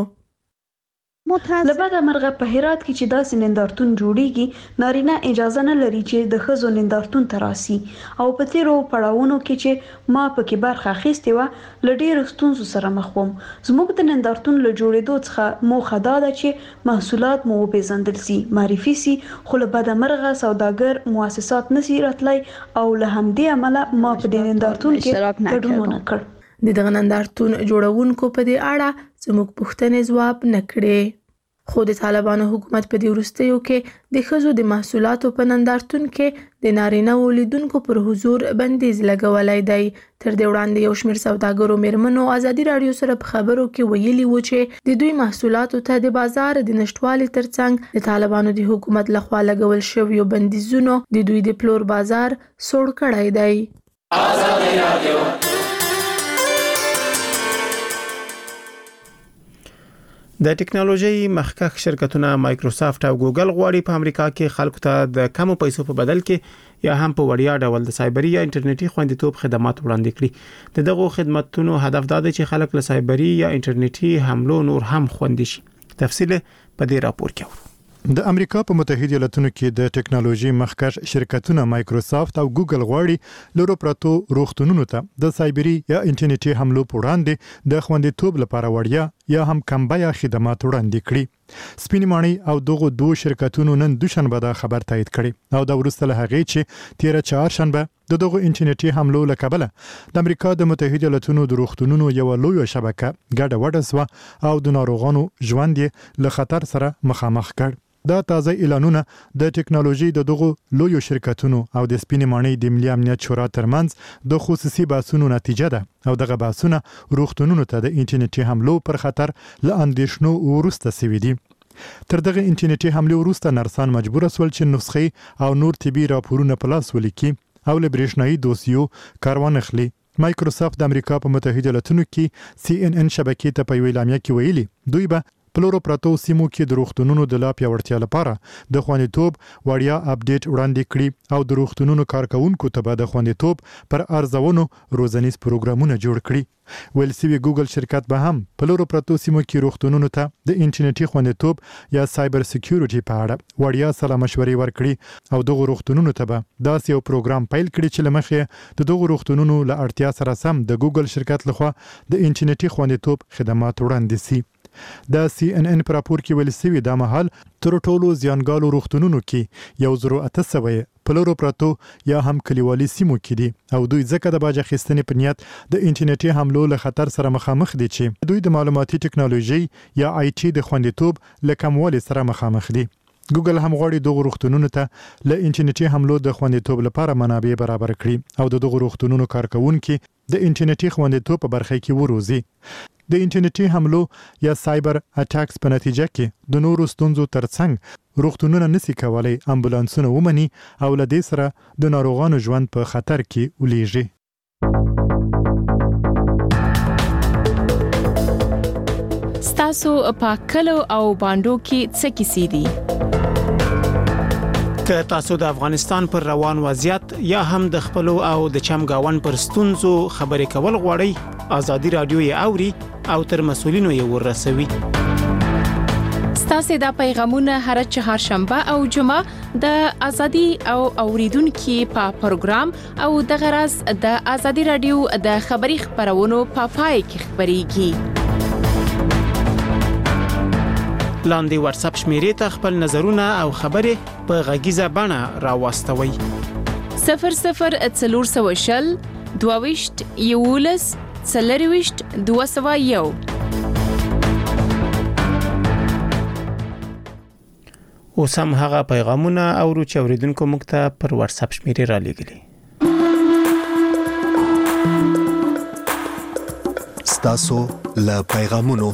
لبدا مرغه په هرات کې چې داسې نندارتون جوړیږي نارینه اجازه نه لري چې د ښځو نندارتون ته راسي او په تیرو پړاوونو کې چې ما پکې برخه اخیستې وه له ډېرو ستونزو سره مخ وم. زموږ د نندارتون له جوړېدو څخه موخه دا ده چې محصولات مو وپېژندل سي معرفي سي خو له بده مرغه سوداګر مؤسسات نسي راتلی او له همدې امله ما په دې نندارتون کې ګډون ونه کړ. د دغه نندارتون جوړونکو په دې اړه زموږ پوښتنې ځواب نه کړې. خو د طالبانو حکومت په دې وروستیو کې د ښځو د محصولاتو په نندارتون کې د نارینه ولیدونکو پر حضور بندیز لګولی دی. تر دې وړاندې یو شمېر سوداګرو مېرمنو آزادي رادیو سره په خبرو کې ویلي وو چې د دوی محصولاتو ته د بازار د نشټوالي ترڅنګ د طالبانو د حکومت لخوا لګول شویو بندیزونو د دوی د پلور بازار سوړ کړی دی. آزادي رادیو د ټکنالوژي مخکښ شرکتونه مایکروسافت او ګوګل غواړي په امریکا کې خلکو ته د کمو پیسو په بدل کې یا هم په وړیا ډول د سایبري یا انټرنیټي خوندیتوب خدمات وړاندې کړي. د دغو خدماتونو هدف دا دی چې خلک له سایبري یا انټرنیټي حملو نور هم خوندي شي. تفصیل په دې راپور کې اورو. د امریکا په متحده ایالاتونو کې د ټکنالوژي مخکښ شرکتونه مایکروسافت او ګوګل غواړي لورو پرتو روغتونونو ته د سایبري یا انټرنیټي حملو په وړاندې د خوندیتوب لپاره وړیا یا هم کم بیه خدمات وړاندې کړي. سپینې ماڼۍ او دغه دوه شرکتونو نن دوشنبه دا خبر تایید کړي او دا وروسته له هغې چې تیر چهارشنبه د دغه انټرنیټي حملو له کبله د امریکا د متحده ایالاتونو د روغتونونو یو لوی شبکه ګډه وډه سوه او د ناروغانو ژوند یې له خطر سره مخامخ کړ. دا تازه اعلانونه د ټکنالوژي د دغه لوی شرکتونو او د سپینې ماڼۍ د ملي امنیت شورا ترمنځ د خصوصي بحثونو نتیجه ده او دغه بحثونه روغتونونو ته د انټرنیټي حملو پر خطر له اندېښنو وروسته سوي دي. تر دغه انټرنیټي حمله وروسته نرسان مجبور شول چې نسخې او نور طبي راپورونه په لاس ولیکي او له برېښنايي دوسیو کاروان اخلي. مایکروسافت د امریکا په متحده ایالاتونو کې سی ان ان شبکې ته په یوه اعلامیه کې ویلي دوی به پلورو پراتو سیمو کې د روغتونونو د لا پیاوړتیا لپاره د خوندیتوب وړیا اپډیټ وړاندې کړي او د روغتونونو کارکونکو ته به د خوندیتوب پر ارزونو روزنیز پروګرامونه جوړ کړي. ویل سوي ګوګل شرکت به هم پلورو پراتو سیمو کې روغتونونو ته د انټرنیټي خوندیتوب یا سایبر سکیورټي په اړه وړیا سلا مشورې ورکړي او دغه روغتونونو ته به داسې یو پروګرام پیل کړي چې لمخې د دغه روغتونونو له اړتیا سره سم د ګوګل شرکت لخوا د انټرنیټي خوندیتوب خدمات وړاندې سي. د سی ان ان پر راپور کې ویل سوي د مهال تر ټولو زیانګالو روغتونونو کې یو زرو اته سوه پلورو پراتو یا هم کلیوالي سیمو کې دي او دوی ځکه د باج اخیستنې په نیت د انټرنیټي حملو له خطر سره مخامخ دي چې دوی د معلوماتي ټکنالوژي یا آی ټي د خوندیتوب له کموالي سره مخامخ دي. ګوګل هم غواړي دغه روغتونونو ته له انټرنیټي حملو د خوندیتوب لپاره منابع برابر کړي او د دغه روغتونونو کارکونکو د انټرنیټي خوندیتوب په برخه کې وروزي. د انټرنیټي حملو یا سایبر اټاکس په نتیجه کې د نورو ستونزو ترڅنګ روغتونونه نسی کولای امبولانسونه ومني او له دې سره د ناروغانو ژوند په خطر کې ولېږي. ستاسو په کلو او باندو کې څه کیسې دي؟ که تاسو د افغانستان پر روان وضعیت یا هم د خپل او د چمګاون پر ستونزو خبرې کول غواړئ ازادي رادیو یې اوري او تر مسولینو یې ورسوي. ستاسو د پیغامونه هر چهارشنبه او جمعه د ازادي او اوریدونکو په پروګرام او د غرض د ازادي رادیو د خبري خبرونو په پای کې خبريږي. لاندې واتس اپ شمیرې ته خپل نظرونه او خبرې په غږیزه بڼه راوستوي. صفر صفر څلور سوه شل دوه ویشت یولس څلور ویشت دوه سوه یو. اوس هم هغه پیغامونه او چې اوریدونکو موږ ته پر واتس اپ شمیرې را لېږلي. ستاسو له پیغامونو.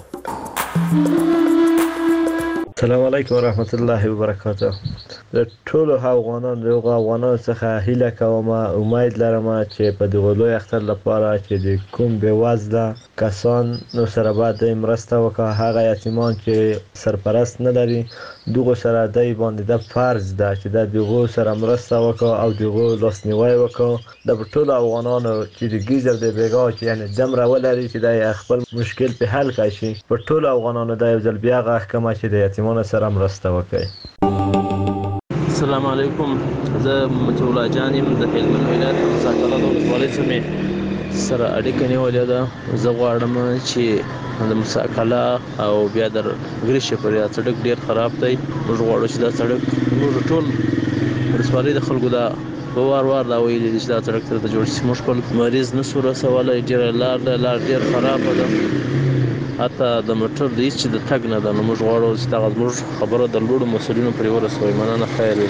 السلام علیکم ورحمت الله وبرکاته. د ټولو افغانانو د افغانانو څخه هیله کوم او امید لرم چې په دغه لوی اختر لپاره چې د کوم به وزله کسان نو سره باید مرسته وکړي هغه یتیمان چې سرپرست نه لري دغه سره دای باندې د فرض ده چې د دغه سره مرسته وکړي او دغه لاسنیوي وکړي د ټولو افغانانو چې د ګیزر د بیګا چې یعنی دمر ولري چې د خپل مشکل په حل کړي په ټولو افغانانو د یو ځل بیا غاښه چې د یتیمان سره مرسته وکړي. السلام علیکم. زه متولا جانم د هلمند ولایت مساکله د ولسوالۍ سمې سره اړیکه نیولې ده. زه غواړم چې د مساکله او بیا د ګریشه پر یا سړک ډیر خراب دی. موږ غواړو چې دا سړک موږ ټول ولسوالۍ د خلکو دا په وار وار دا ویلي چې دا سړک تر د جوړ شي. موږ خپل مریض نسو رسولای ډیر لار د لار ډیر خراب ده حتی د موټر د هیڅ د تګ نه ده. نو موږ غواړو چې دا زموږ خبره د لوړو مسؤلینو پرې ورسوي. مننه. خیر.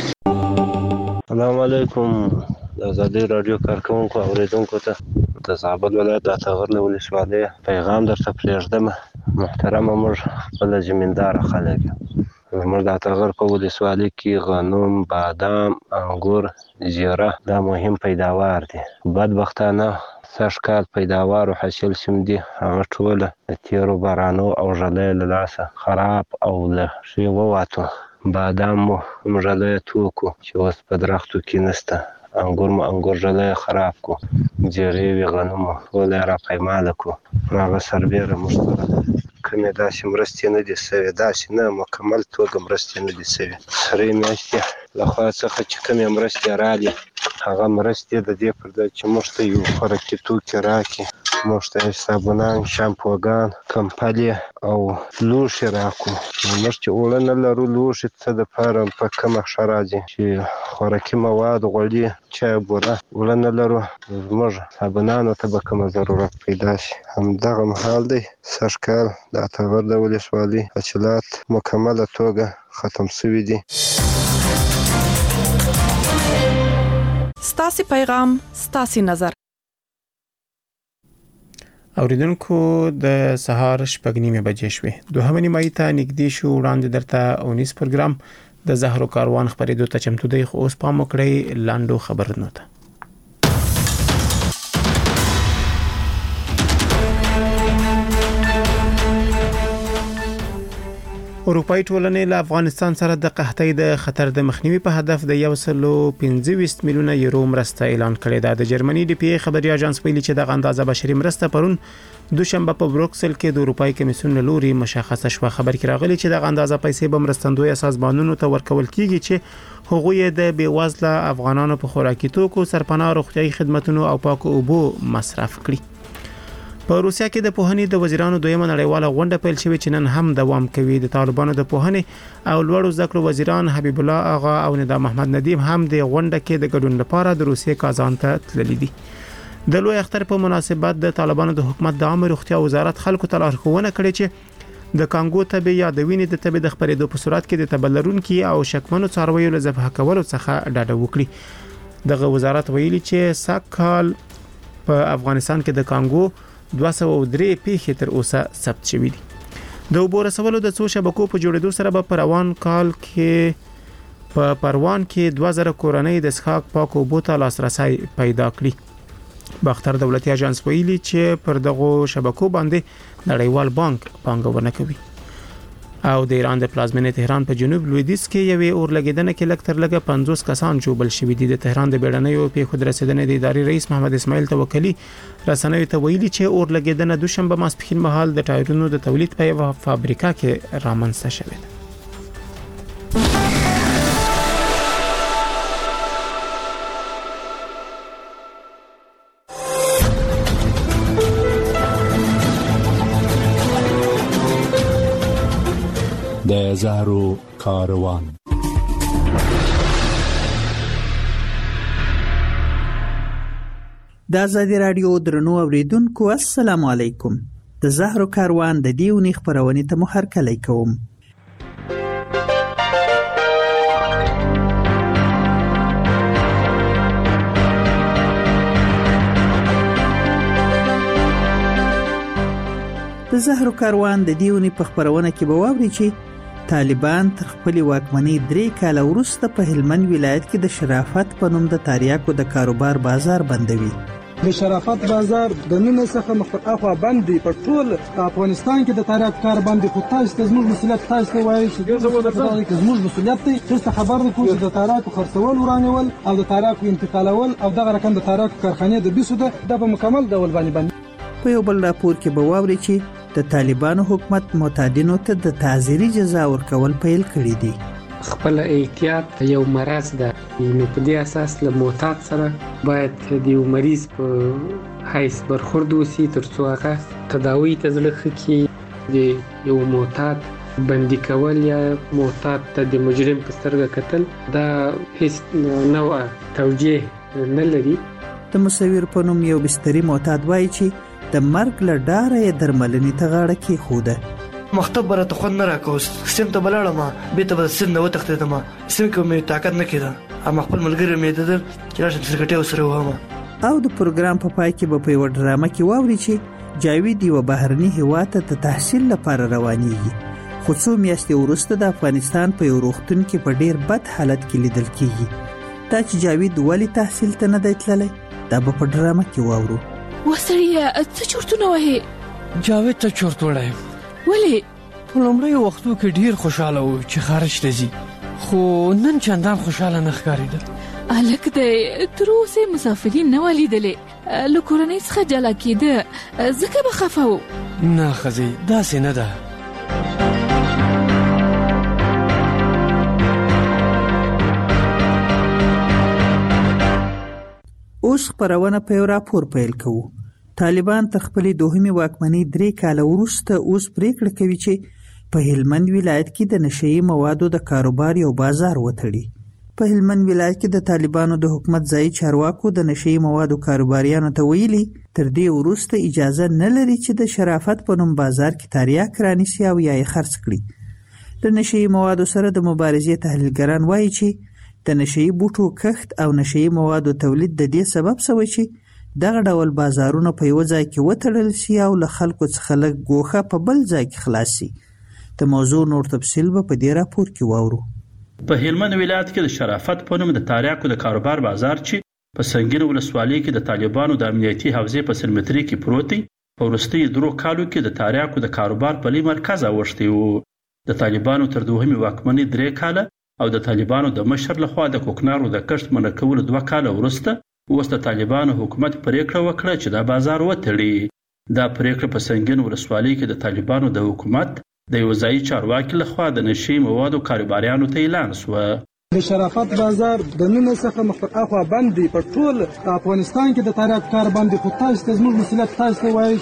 السلام علیکم. د ازادي رادیو کارکونکو او اوریدونکو ته د زابل ولایت د اتغر له ولسوالۍ پیغام درته پرېږدم. محترمه موږ خپل زمیندار خلک موږ د اتغر په ولسوالۍ کې غنم، بادام، انګور، زیره دا مهم پیداوار دي. بدبختانه سږ کال پیداوار او حاصل سم دي هغه ټول د تیرو بارانو او ژلۍ له لاسه خراب او له ښې ووتو. بادام مو ژلۍ توکو چې اوس په درختو کې نشته. انګور مو انګور ژلۍ خراب کو. زیرې وې غنم مو ټول یې راپیماله کو. هغه سربیره موږ سره کومې داسې مرستې نه دي سوې داسې نه مکمل توګه مرستې نه دي سوې. سرې میاشتې له خوا څخه چې کومې مرستې رالي هغه مرستې د دې پر ځای چې موږ ته یو خوراکي توکي راکړي موږ ته صابونان، شامپوګان، کمپلې او لوښي راکړو. موږ چې اوړه نه لرو لوښي څه دپاره په کومه ښه راځي چې خوراکي مواد غوړي چای بوره اوړه نه لرو زموږ صابونانو ته به کومه ضرورت پیدا شي. همدغه مهال دی سږ کال د اتغر د ولسوالۍ حاصلات مکمله توګه ختم شوي دي. ستاسو پیغام ستاسو نظر. اوریدونکو د سهار شپږ نیمه بجې شوې دوهمه نیمه ته نږدې شو وړاندې درته اونیس پروګرام د زهرو کاروان خبرېدو ته چمتو دی خو اوس پام وکړئ لاندو خبرونو ته. اروپאי ټولنې له افغانستان سره د قحطۍ د خطر د مخنیوي په هدف د یو سل او پنځه ویشت میلیونه یورو مرسته اعلان کړې ده. د جرمني ډي پی ای خبري اژانس ویلي چې د اندازه بشري مرسته پرون دوشنبه په بروکسل کې د اروپאי کمیسیون لوري مشخصه شوه. خبر کې راغلي چې د اندازه پیسې به مرستندوی سازمانونو ته ورکول کیږي چې هغوی د بیوزله افغانانو په خوراکي توکو، سرپناه روغتيایي خدماتو او پاکو اوبو مصرف کړي. په روسیا کې د پوهنې د وزیرانو دویمه نړیواله غونډه پیل شوې چې نن هم دوام کوي. د طالبانو د پوهنې او لوړو زده کړو وزیران حبیب الله آغا او ندا محمد ندیم هم د غونډه کې د ګډون لپاره د روسیې کازان ته تللي دي. د لوی اختر په مناسبت د طالبانو د حکومت د عامه روغتیا وزارت خلکو ته لارښوونه کړې چې د کانګو تبه یا د وینې د تبه د خپرېدو په صورت کې د تبلرونکو او شکمنو څارویو له ذبح کولو څخه ډډه وکړي. دغه وزارت ویلي چې ساکال په افغانستان کې د کانګو دوه سوه او درې پیښې تر اوسه ثبت شوې دي. د اوبو رسولو د څو شبکو په جوړېدو سره به په روان کال کې په پروان کې دوه زره کورنۍ د څښاک پاکو اوبو ته لاسرسي پیدا کړي. باختر دولتي اژانس ویلي چې پر دغه شبکو باندې نړیوال بانک پانګونه کوي. او د ایران د پلازمینې تهران په جنوب لویدیځ کې یوې اور لګیدنه کې لږ تر لږه پنځوس کسان جوړل شوي دي. د تهران د بیړنیو پیښو د رسیدنې د ادارې رئیس محمد اسماعیل توکلی رسنیو ته ویلي چې اور لګیدنه دوشنبه ماسپښین مهال د ټایرونو د تولید په یوه فابریکه کې رامنځته شوې ده. د زهرو کاروان. د آزادي رادیو درنو اوریدونکو السلام علیکم. د زهرو کاروان د دیونی خبرونه ته مو هرکلی کوم. د زهرو کاروان د دیونی په خبرونه کې به واوري چې طالبان تر خپل واکمنۍ درې کاله وروسته په هلمند ولایت کې د شرافت په نوم د تاریاکو د کاروبار بازار بندوي. د شرافت بازار د نن څخه مخ اخوا باندې په ټول افغانستان کې د تاریاکو کار باندې خو تاسو ته زموږ مسؤلیت تاسو ته وایي چې زموږ مسؤلیت دی چې خبر درکو چې د تاریاکو خرڅول ورانول او د تاریاکو انتقالول او دغه رقم د تاریاکو کارخانې د بیسو ده د په مکمل ډول باندې باندې. په یو بل راپور کې به واوري چې د طالبانو حکومت معتادینو ته د تعزیري جزا ورکول پیل کړی دي. خپل احتیاط یو مرض ده، نو په دې اساس له معتاد سره باید د یو مریض په حیث برخورد وسی ترڅو هغه تداوی ته ځلخ کی. د یو معتاد بندي کول یا معتاد ته د مجرم په سترګه کتل دا هیڅ نوع توجیه نه لري. د مصور په نوم یو بستري معتاد وایي چې د مرګ له ډاره یې درملنې ته غاړه کېښوده. مختب برته خوند نه راکوست، سیم ته بلاړم، بیرته به سیم نه وتښتېدم، سیم کې مې طاقت نه کېده، اما خپل ملګری مې ددر چې راشم سرکټۍ ورسره ووهم. او د پروګرام په پای کې به په یوه ډرامه کې واوري چې جاوید یوه بهرني هېواد ته د تحصیل لپاره روانېږي، خو څو میاشتې وروسته د افغانستان په یو روغتون کې په ډېر بد حالت کې لیدل کېږي. دا چې جاوید ولې تحصیل ته نه دی تللی دا به په ډرامه کې واورو. وسړیه څه چورتونه وهې؟ جاوید ته چورت وړی. ولې؟ په لومړیو وختو کې ډیر خوشاله و چې خارج ته ځي، خو نن چندان خوشاله نه ښکارېده. هلک دی تر اوسه مسافرین نه ولیدلې، له کورنۍ څخه جلا کېده، ځکه به خفه و. نه ښځې داسې نه ده. اوس خبرونه په یو راپور پیل کوو. طالبان تر خپلې دوهمې واکمنۍ درې کاله وروسته اوس پریکړه کوي چې په هلمند ولایت کې د نشهیي موادو د کاروبار یو بازار وتړي. په هلمند ولایت کې د طالبانو د حکومت ځایي چارواکو د نشهیي موادو کاروباریانو ته ویلي تر دې وروسته اجازه نه لري چې د شرافت په نوم بازار کې تاریاک رانیسي او یا یې خرڅ کړي. د نشهیي موادو سره د مبارزې تحلیلګران وایي چې د نشهیي بوټو کښت او نشهیي موادو تولید د دې سبب شوی چې دغه ډول بازارونه په یو ځای کې وتړل شي او له خلکو څخه لږ ګوښه په بل ځای کې خلاص شي. د موضوع نور تفصیل به په دې راپور کې واورو. په هلمند ولایت کې د شرافت په نوم د تاریاکو د کاروبار بازار چې په سنگین ولسوالۍ کې د طالبانو د امنیتي حوزې په سرمتري کې پروت دی، په وروستیو درو کالو کې د تاریاکو د کاروبار په لې مرکز اوښتی و. د طالبانو تر دوهمې واکمنۍ درې کاله او د طالبانو د مشر لخوا د کوکنارو د کښت منع کولو دوه کاله وروسته اوس د طالبانو حکومت پریکړه وکړه چې دا بازار وتړي. دا پریکړه په سنگین ولسوالۍ کې د طالبانو د حکومت د یو ځایي چارواکي لخوا د نشي موادو کاروباریانو ته اعلان شو. د شرافت بازار د نن څخه مخ اخوا باندې په ټول افغانستان کې د تاریخ کار باندې خو تاسو ته زموږ مسؤلیت تاسو ته وایي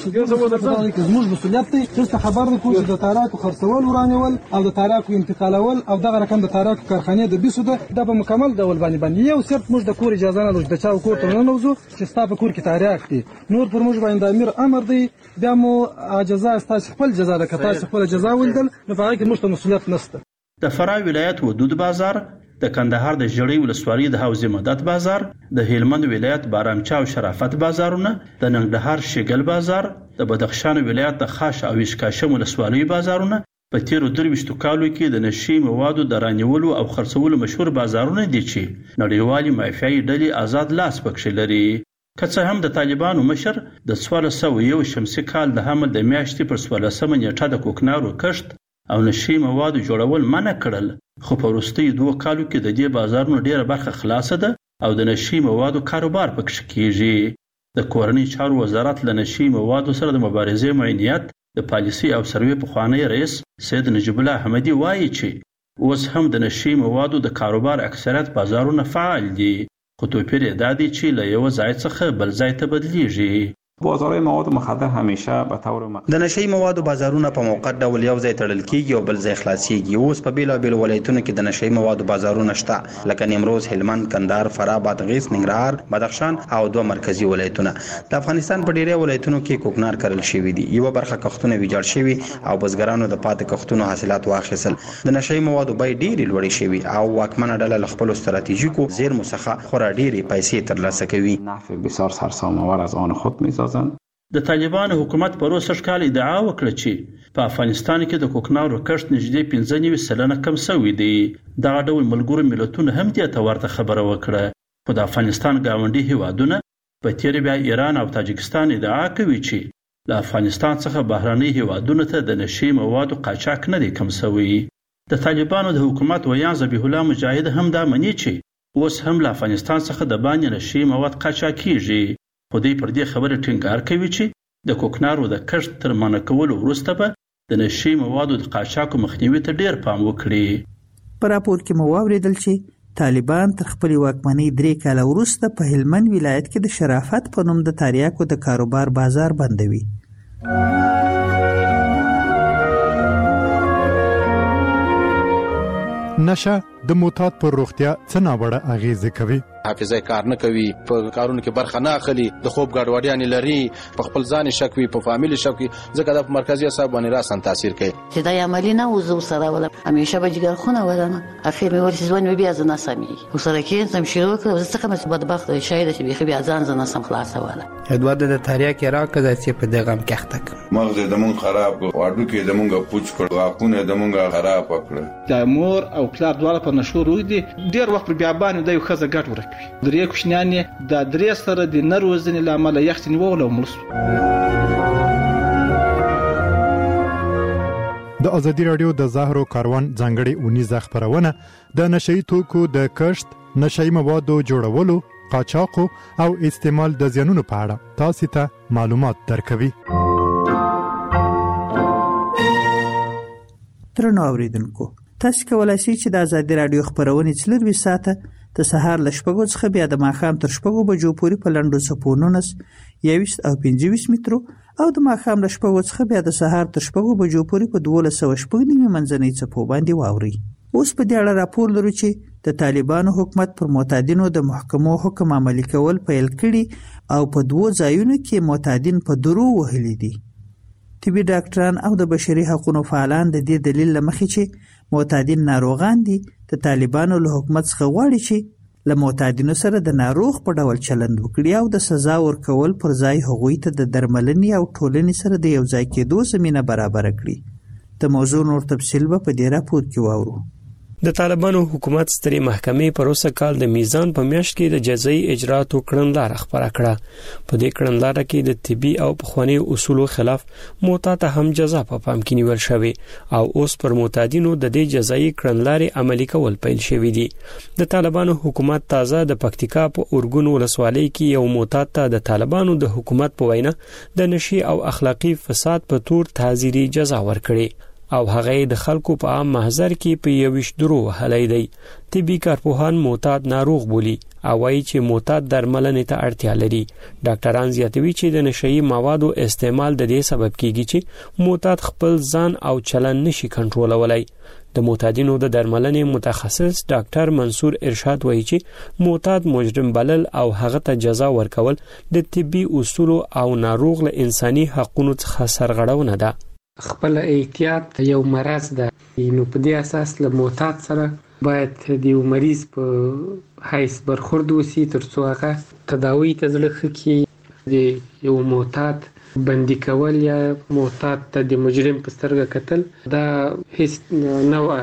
چې زموږ مسؤلیت دی چې خبر درکو چې د تاریخ خرڅول ورانول او د تاریخ انتقالول او دغه رقم د تاریخ کارخانې د بیسو ده په مکمل ډول باندې باندې یو صرف موږ د کور اجازه نه لرو د چا کور ته نه نوځو چې ستا په کور کې تاریخ دی، نور پر موږ باندې امیر امر دی بیا مو اجازه تاسو خپل جزا ده که تاسو خپل جزا ولدل نو په هغه کې موږ ته مسؤلیت نشته. د فراه ولایت ودود بازار، د کندهار د ژړۍ ولسوالۍ د حوزې مدد بازار، د هلمند ولایت بارامچا او شرافت بازارونه، د ننګرهار شګل بازار، د بدخشان ولایت د خاش او اشکاشم ولسوالۍ بازارونه په تیرو درویشتو کالو کې د نشي موادو د رانیولو او خرڅولو مشهور بازارونه دي چې نړیوالې مافیایي ډلې آزاد لاس پکښې لري. که څه هم د طالبانو مشر د څوارلس سوه یو شمسي کال د حمل د میاشتې پر څوارلسمه نیټه د کوکنارو کښت او نشي موادو جوړول منع کړل، خو په وروستیو دوه کالو کې د دې بازارونو ډیره برخه خلاصه ده او د نشي موادو کاروبار پکښې کیږي. د کورنۍ چارو وزارت له نشي موادو سره د مبارزې معینیت د پالیسي او سروې پخوانی رئیس سید نجیب الله احمدي وایي چې اوس هم د نشي موادو د کاروبار اکثریت بازارونه فعال دي، خو توپیر یې دا دی چې له یو ځای څخه بل ځای ته بدلیږي. بازارهای مواد مخدر همیشه به طور د نشي موادو بازارونه په موقت ډول یو ځای تړل کیږي او بل ځای خلاصيږي. اوس په بیلابیل ولایتونو کې د نشي موادو بازارونه شته لکه نیمروز، هلمند، کندهار، فراه، بادغیس، ننګرهار، بدخشان او دوه مرکزی ولایتونه. د افغانستان په ډیری ولایتونو کې کوکنار کرل شوی دي، یو برخه کښتونه ویجاړ شوی او بزګرانو د پاتې کښتونو حاصلات واخیستل. د نشي موادو بیې ډیرې لوړې شوی او واکمنه ډله له خپل ستراتیژیکو زیرمو څخه خورا ډیرې پیسې ترلاسه کوي. نفع بسیار سرسام‌آور از آن خود می‌سازند. د طالبانو حکومت په روسر کال ادعا وکړه چې په افغانستان کې د کوکنارو کښت نږدې پنځه نوي سلنه کم شوی دی. دغه ډول ملګرو ملتونو هم دې ته ورته خبره وکړه، خو د افغانستان ګاونډي هیوادونه په تیر بیا ایران او تاجکستان ادعا کوي چې له افغانستان څخه بهرني هیوادونو ته د نشي موادو قاچاق نه دی کم شوی. د طالبانو د حکومت ویان ذبیح الله مجاهد هم دا مني چې اوس هم له افغانستان څخه د باندې نشي مواد قاچاق کیږي، خو دوی پر دې خبره ټینګار کوي چې د کوکنارو د کښت تر منع کولو وروسته به د نشي موادو د قاچاقو مخنیوي ته ډیر پام وکړي. په راپور کې مو واوریدل چې طالبان تر خپلې واکمنۍ درې کاله وروسته په هلمند ولایت کې د شرافت په نوم د تاریاکو د کاروبار بازار بندوي. نشه د موتات پر روغتیا څه ناوړه اغیزه کوي. حافظه کار نه کوي، په کارونو کې برخه نه اخلي، د خوب ګډوډیان لري، په خپل ځان شک وي، په فامیل شک وي، ځکه د مرکزی اعصاب باندې راسن تاثیر کوي. چې دا عملی نه وزو سره ولا همیشه به جګر خونه ولنه اخر مې ورسې ځوان بیا ځنه سمي وسره کې سم شروع کړ څه کوم بدبخت شاید چې بیا بیا ځان ځنه سم خلاص ولا ادوار د تاریخ کې راکړه چې په دغه مکحتک مغز د مون خراب واړو کې د مونږه پوچ کړ واکونه د مونږه خراب کړ. د مور او پلار دواړه په نشو روي دي ډیر وخت بیا باندې د یو خزه ګټ ورکوي. درې کوښنیانې د درې سره د نروزنې لامل یختنی وول او مرسو. د ازادي رادیو د زهرو کاروان ځانګړي اونیزه خبرونه د نشئی توکو د کښت، نشئی موادو جوړولو، قاچاقو او استعمال د زیانونو په اړه تاسو ته معلومات درکوي. ترنو اوریدونکو، تاسو کولای شئ چې د ازادي رادیو خبرونه څلور ساعته د سهار له شپږو څخه بیا د ماښام تر شپږو بجو پورې په لنډو څپو نولس، یوویشت او پنځه ویشت مترو او د ماښام له شپږو څخه بیا د سهار تر شپږو بجو پورې په دولس سوه شپږ نیمې منځنۍ څپو باندې واورئ. اوس په دې اړه راپور لرو چې د طالبانو حکومت پر معتادینو د محکمو حکم عملي کول پیل کړي او په دوو ځایونو کې معتادین په درو وهلي دي. طبي ډاکټران او د بشري حقوقو فعالان د دې دلیل لمخې چې معتادین ناروغان دي د طالبانو له حکومت څخه غواړي چې له معتادینو سره د ناروغ په ډول چلند وکړي او د سزا ورکول پر ځای هغوی ته د درملنې او ټولنې سره د یو ځای کېدو زمینه برابره کړي. د موضوع نور تفصیل به په دې راپور کې واورو. د طالبانو حکومت سترې محکمې پروسه کال د میزان په میاشت کې د جزایي اجراءاتو کړنلاره خبره کړه. په دې کړنلاره کې د طبي او پخواني اصولو خلاف معتاد هم جزا په پام کې نیول شوی او اوس پر معتادینو د دې جزایي کړنلارې عملي کول پیل شوی دي. د طالبانو حکومت تازه د پکتیکا په اورګون ولسوالۍ کې یو معتاد ته د طالبانو د حکومت په وینا د نشي او اخلاقی فساد په تور تعزیري جزا ورکړي او هغه د خلکو په عام محضر کې په یوش درو وهلای دی. طبي کارپوهان معتاد ناروغ بولی او وايي چې معتاد درملنې ته اړتیا لري. ډاکټران زیاتوي چې د نشئی موادو استعمال د دې سبب کیږي چې معتاد خپل ځان او چلن نشي کنټرولولای. د معتادینو د درملنې متخصص ډاکټر منصور ارشاد وایي چې معتاد مجرم بلل او هغه ته جزا ورکول د طبي اصول او ناروغ له انساني حقوقو څخه سرغړونه ده. خپل احتیاط یو مرض ده، نو په دې اساس له معتاد سره باید د یو مریض په حیث برخورد وسی ترڅو هغه تداوی ته ځلخ کی. د یو معتاد بندي کول یا معتاد ته د مجرم په سترګه کتل دا هیڅ نوع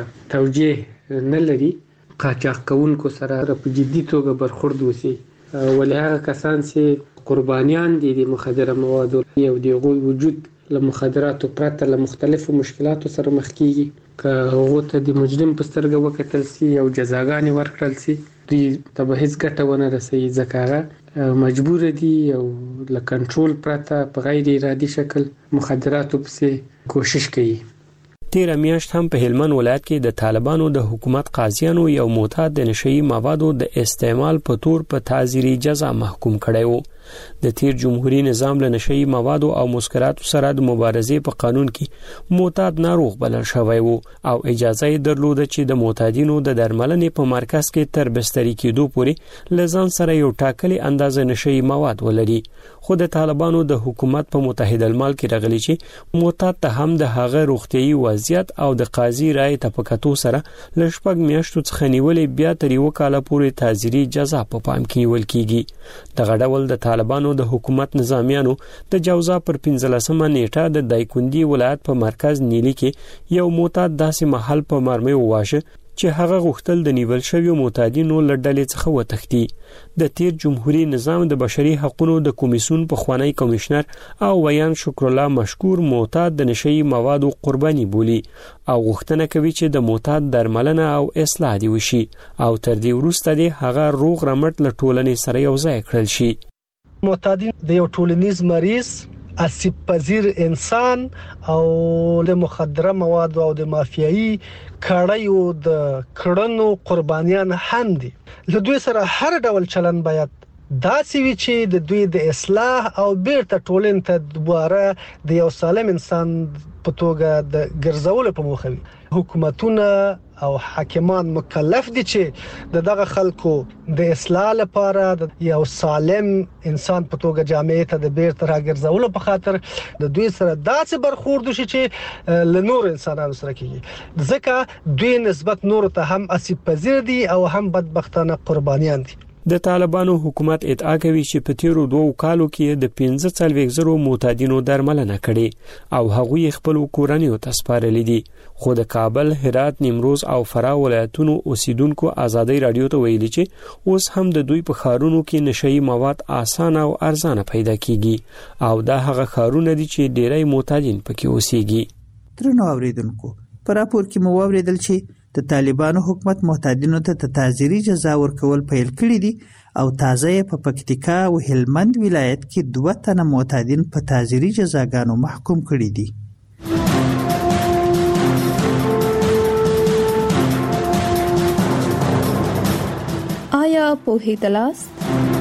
توجیه نه لري. قاچاق کوونکو سره په جدي توګه برخورد وسی، ولې هغه کسان چې قربانیان دي د مخدره موادو یو د غوي وجود له مخدراتو پرته له مختلفو مشکلاتو سره مخ کیږي. که هغه ته د مجرم په سترګه وکتل سي او جزاګانې ورکړل سي دوی ته به هیڅ ګټه ونه رسي، ځکه هغه مجبور دي او له کنټرول پرته په غیر ارادي شکل مخدراتو پسې کوشش کوي. تیر میاشت هم په هلمند ولایت کې د طالبانو د حکومت قاضیانو یو معتاد د نشئی موادو د استعمال په تور په تعزیري جزا محکوم کړی وو. د تیر جمهوریت نظام له نشئی موادو او مسکراتو سره د مبارزې په قانون کې معتاد ناروغ بلل شوی وو او اجازه یې درلوده چې د معتادینو د درملنې په مرکز کې تر بستري کېدو پورې لزان سره یو ټاکلي اندازه نشئی مواد ولري. خو د طالبانو د حکومت په متحده المال کې راغلي چې معتاد ته هم د هغه روغتيایي وضعیت او د قاضي رائے تفکاتو سره لشپږ میاشتو څخه نیولې بیا تر یو کال پورې تعزیري جزا په پام کې نیول کیږي. دغه ډول د طالبانو د حکومت نظامیانو د جوزا پر پنځلسمه نیټه د دایکندي ولایت په مرکز نیلی کې یو معتاد داسې محل په مرمۍ وواشه چې هغه غوښتل د نیول شویو معتادینو له ډلې څخه وتښتي. د تیر جمهوریت نظام د بشري حقوقو د کمیسیون په خوانی کمشنر او ویان شکر الله مشکور معتاد د نشئی موادو قرباني بولی او غوښتنه کوي چې د معتاد درملنه او اصلاح دی وشي او تر دې وروسته د هغه روغ رمټ له ټولنې سره یو ځای کړل شي. معتادین د یو ټولنیز مریض، اسیب پذیر انسان او د مخدره مواد او د مافیایي کړایو د کړنو قربانیان هم دي. له دوی سره هر ډول چلن باید داسې وي چې د دوی د اصلاح او بیرته ټولنې ته دوباره د یو سالم انسان په توګه د ګرځولو په موخه وي. حکومتونه او حاکمان مکلف دي چې د دغه خلکو د اصلاح لپاره د یو سالم انسان په توګه جامعې ته د بیرته راګرځولو په خاطر د دوی سره داسې برخورد وشي چې له نور انسانانو سره کیږي، ځکه دوی نسبت نور ته هم اسیب پذیر دي او هم بدبختانه قربانیان دي. د طالبانو حکومت ادعا کوي چې په تیرو دوه کالو کې د پنځه څلوېښت زرو معتادینو درملنه کړې او هغوی خپل کورنیو ته سپارلي دي. خو د کابل، هرات، نیمروز او فراه ولایتونو اوسیدونکو ازادي رادیو ته ویلي چې اوس هم د دوی په خارونو کې نشئی مواد آسان او ارزانه پیدا کیږي او دا هغه خارونه دي چې ډېری معتادین پکې اوسېږي. درنو اوریدونکو، په راپور کې مو واوریدل چې د طالبانو حکومت معتادینو ته تعزیري جزا ورکول پیل کړی دي او تازه یې په پکتیکا او هلمند ولایت کې دوه تنه معتادین په تعزیري جزاګانو محکوم کړي دي. آیا پوهیدلاست؟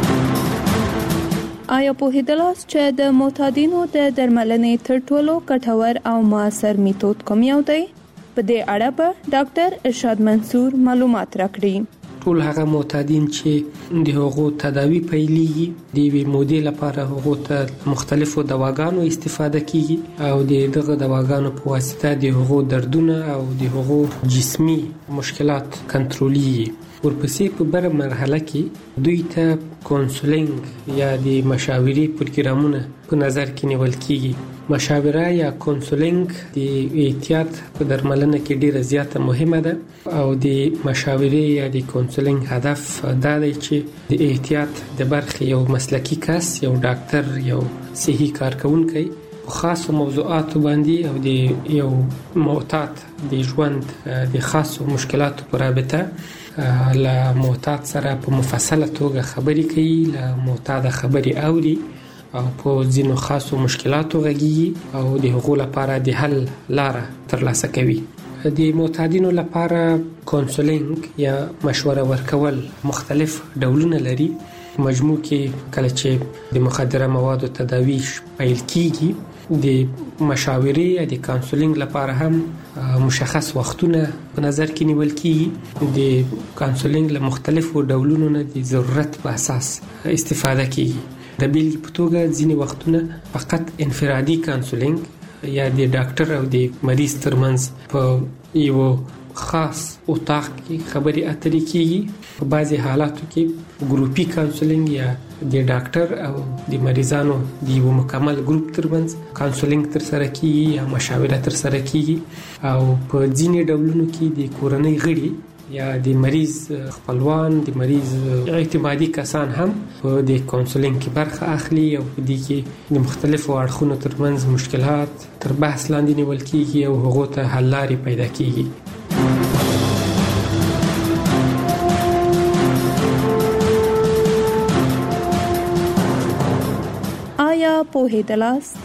آیا پوهیدلاست چې د معتادینو د درملنې تر ټولو ګټور او موثر میتود کوم یو دی؟ په دې اړه به ډاکټر ارشاد منصور معلومات راکړي. ټول هغه معتادین چې د هغو تداوی پیلېږي د یوې مودې لپاره هغو ته مختلفو دواګانو استفاده کیږي او د دغه دواګانو په واسطه د هغو دردونه او د هغو جسمي مشکلات کنټرولېږي. ورپسې په بره مرحله کې دوی ته کونسلینګ یا د مشاورې پروګرامونه په نظر کې نیول کیږي. مشاوره یا کونسلینګ د احتیاط په درملنه کې ډیره زیاته مهمه ده او د مشاورې یا د کونسلینګ هدف دا دی چې د احتیاط د برخې یو مسلکی کس، یو ډاکټر، یو صحي کارکونکي په خاصو موضوعاتو باندې او د یو معتاد د ژوند د خاصو مشکلاتو په رابطه له معتاد سره په مفصله توګه خبرې کوي، له معتاد خبرې اوري او په ځینو خاصو مشکلاتو غږیږي او د هغو لپاره د حل لاره ترلاسه کوي. د معتادینو لپاره کونسلینګ یا مشوره ورکول مختلف ډولونه لري. مجموع کې کله چې د مخدره موادو تداوی پیل کیږي د مشاورې یا د کونسلینګ لپاره هم مشخص وختونه په نظر کې نیول کیږي. د کونسلینګ له مختلفو ډولونو نه د ضرورت په اساس استفاده کیږي. د بیلګې په توګه ځینې وختونه فقط انفرادي کونسلینګ یا د ډاکټر او د مریض ترمنځ په یو خاص اتاق کې خبرې اترې کیږي. په بعضي حالاتو کې ګروپي کونسلینګ یا د ډاکټر او د مریضانو د یو مکمل ګروپ ترمنځ کونسلینګ تر سره کیږي یا مشاوره تر سره کیږي. او په ځینې ډولونو کې د کورنۍ غړي یا د مریض خپلوان، د مریض اعتمادي کسان هم په د کونسلینګ کې برخه اخلي او په دې کې د مختلفو اړخونو ترمنځ مشکلات تر بحث لاندې نیول کیږي او هغو ته حل لارې پیدا کیږي. آیا پوهیدلاست؟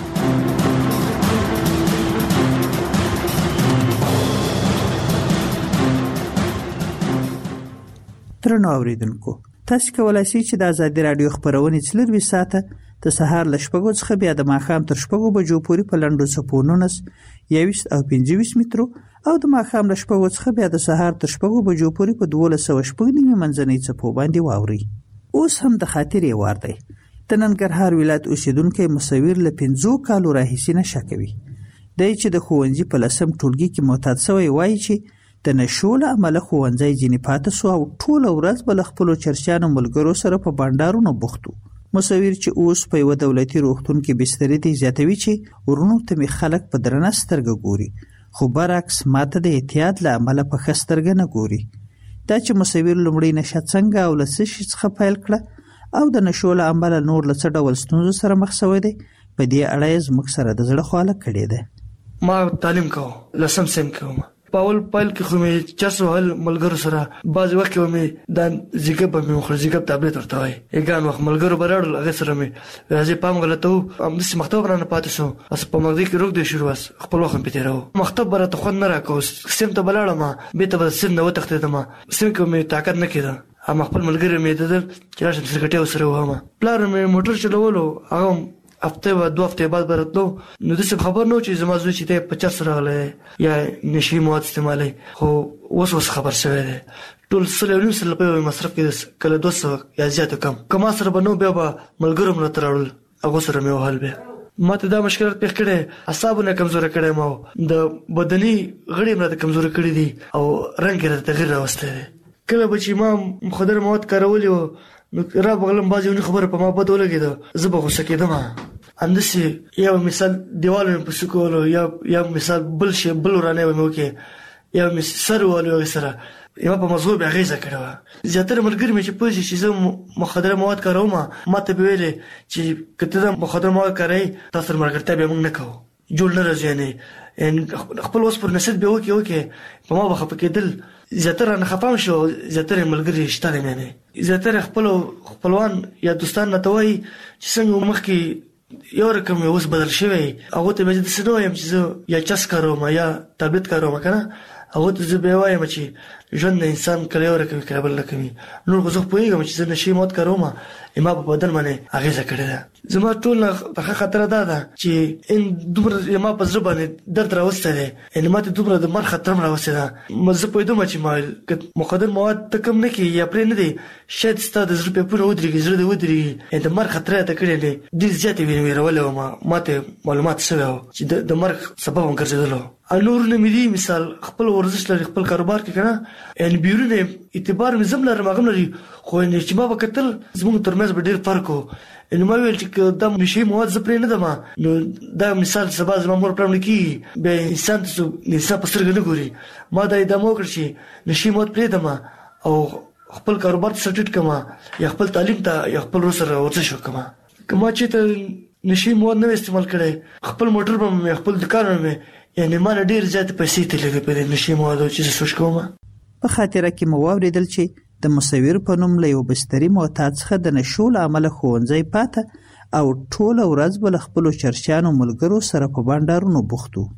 ترنو اوریدونکو، تاسو کولای شئ چې د ازادي رادیو خبرونه څلور ساعته د سهار ل شپږو څخه بیا د ماښام تر شپږو بجو پورې په لنډو څپونو یویشت او پنځه مترو او د ماښام ل شپږو څخه بیا د سهار تر شپږو بجو پورې په دولس سوه شپږ نیمه منځنۍ څپو باندې واوري. اوس هم د خاطرې وار دی. د ننګرهار ولایت اوسیدونکو مصور له پنځو کالو راهیسې نشه کوي. دی چې د ښوونځي په لسم ټولګي کې معتاد شوی وایي چې د نشو له امله ښوونځی ځینې پاتې شو او ټوله ورځ به له خپلو چرسیانو ملګرو سره په بانډارونو بوخت و. مصور چې اوس په یوه دولتي روغتون کې بسترې دی زیاتوي چې ورونو ته مې خلک په درنه سترګه ګوري، خو برعکس ماته د احتیاط له امله په ښه سترګه نه ګوري. دا چې مصور لومړی نشه څنګه او له څه شي څخه پیل کړه او د نشو له امله نور له څه ډول ستونزو سره مخ شوی دی، په دې اړه یې زموږ سره د زړه خواله کړې ده. ما تعلیم کوم، لسم سم کوم. پاول پایل کې خو مې چرسو هل ملګرو سره بعض وخت کې مې د زیګب په مخ زیګب تابلت ورته وای یګان وخت ملګرو برړل هغه سره مې راځي پام غلطو ام د مختب رانه پاتې شو اس په مغزي کې روغ دی شروع واس خپل وخت په تیرو مختب برته خو نه راکوس سم ته بلاړم ما به ته سن نو تخته ما سم کې مې طاقت نه کېده ام خپل ملګری مې د چې راشم سرکټي وسره ومه پلار مې موټر چلولو هغه هفته و دوه هفته بعد براتلو نو د څه خبر نو چې زما زوی چې ته پچاس راغله یا نشي مواد استعمالي خو اوس اوس خبر شوی دی ټول سره نو سره په مصرف کې کله دوه سوه یا زیات کم کما سره بنو بیا به ملګرو مله ترول هغه سره مې وحل به ماته دا مشکلات پیښ کړي اعصابونه کمزور کړي مو د بدني غړي مله کمزور کړي دي او رنگ یې تغیر راوستي کله به چې ما مخدر مواد کارولي نو را بغلم بازي خبره په ما بده ولګیده زه به غوسه کېدم اندسي یو مثال دیوالو په سکولو یا یا مثال بل شي بل ورانه مې وکي یا مثال سرولو سره یو په موضوع به غیزه کړو زیاتره ملګری مې چې پوه شي چې مخدر مواد کاروم ماته به ویلي چې کته د مخدر مواد کاری تاسو مرګرته به موږ نه کوو جوړ نه راځي نه ان خپل وس پر نشد به وکي وکي په ما بخښ کېدل زیاتره نه خپام شو زیاتره ملګری شته نه نه زیاتره خپل خپلوان یا دوستان نه توي چې څنګه مخکي یو رقم اوس بدل شوی هغه ته مې د سنو يم چې یا چس کاروم یا تابلت کاروم کنه هغه ته زه به وایم چې ژوند انسان کله یو رقم کابل لکوي نور غوښ پويګم چې زه نشي موت کاروم اما په بدن باندې هغه ذکر ده زما ټول په خطر ده ده چې ان دومره ما په ځبه باندې درد راوسته ده ان ماته دومره د مر خطر راوسته ده مزه پویدم چې ما مخدر مواد تکم نه کی یا پرې نه دي شاید ستاسو د زړه په پوره ودرېږي زړه د ودرېږي د مر خطر ته کړی نه ډیر زیاتې ویني ورولې ما ماته معلومات شوه چې د مر سبب هم ګرځیدلو انور نه مې دي مثال خپل ورزش لري خپل کاروبار کې کنه ان بیرونه اعتبار مې زم لرم هغه لري خو ان چې ما وکتل زموږ ترمنځ به ډیر فرق وو ان ما ویل چې دا نشي مواد زپرې نه دما نو دا مثال سبا زما مور پرم کی به انسان څه نسا پسرګ نه ګوري ما دا د مو کړ شي نشي مواد پرې دما او خپل کاروبار سټټ کما یا خپل تعلیم ته یا خپل سره ورڅ شو کما کما چې ته نشي مواد نه استعمال کړي خپل موټر په خپل دکان مې یعنی ما ډیر زیات پیسې تلګې په دې نشي مواد چې سوچ کوم په خاطر کې مو واوریدل چې د مصور په نوم له یو بستري معتاد څخه د نشو له امله ښوونځی پاته او ټوله ورځ به له خپلو چرچیانو ملګرو سره په بانډارونو بوخت و.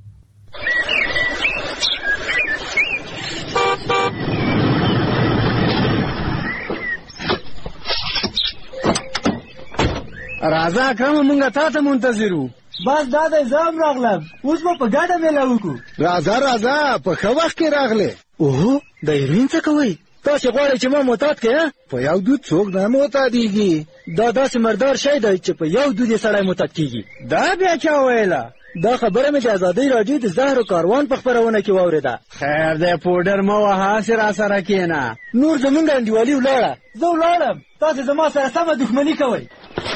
راځه اکرم مونږ تا ته منتظر وو. بس دا د زام راغلم اوس به په ګډه میله وکړو. راځه راځه په ښه وخت کې راغلې. اوهو د هیروین څه کوئ؟ تاسې غواړئ چې ما معتاد کړې؟ په یو دود څوک نه معتادېږي. دا داسې مردار شی دی چې په یو دود یې سړی معتاد کېږي. دا بیا چا ویله؟ دا خبره مې د ازادۍ راډیو د زهرو کاروان په خپرونه کې واورېده. خیر دی پوډر مه وهه هسې راسره کښېنه. نور زمونږ انډیوالي ولاړه. زه ولاړم تاسې زما سره سمه دښمني کوئ.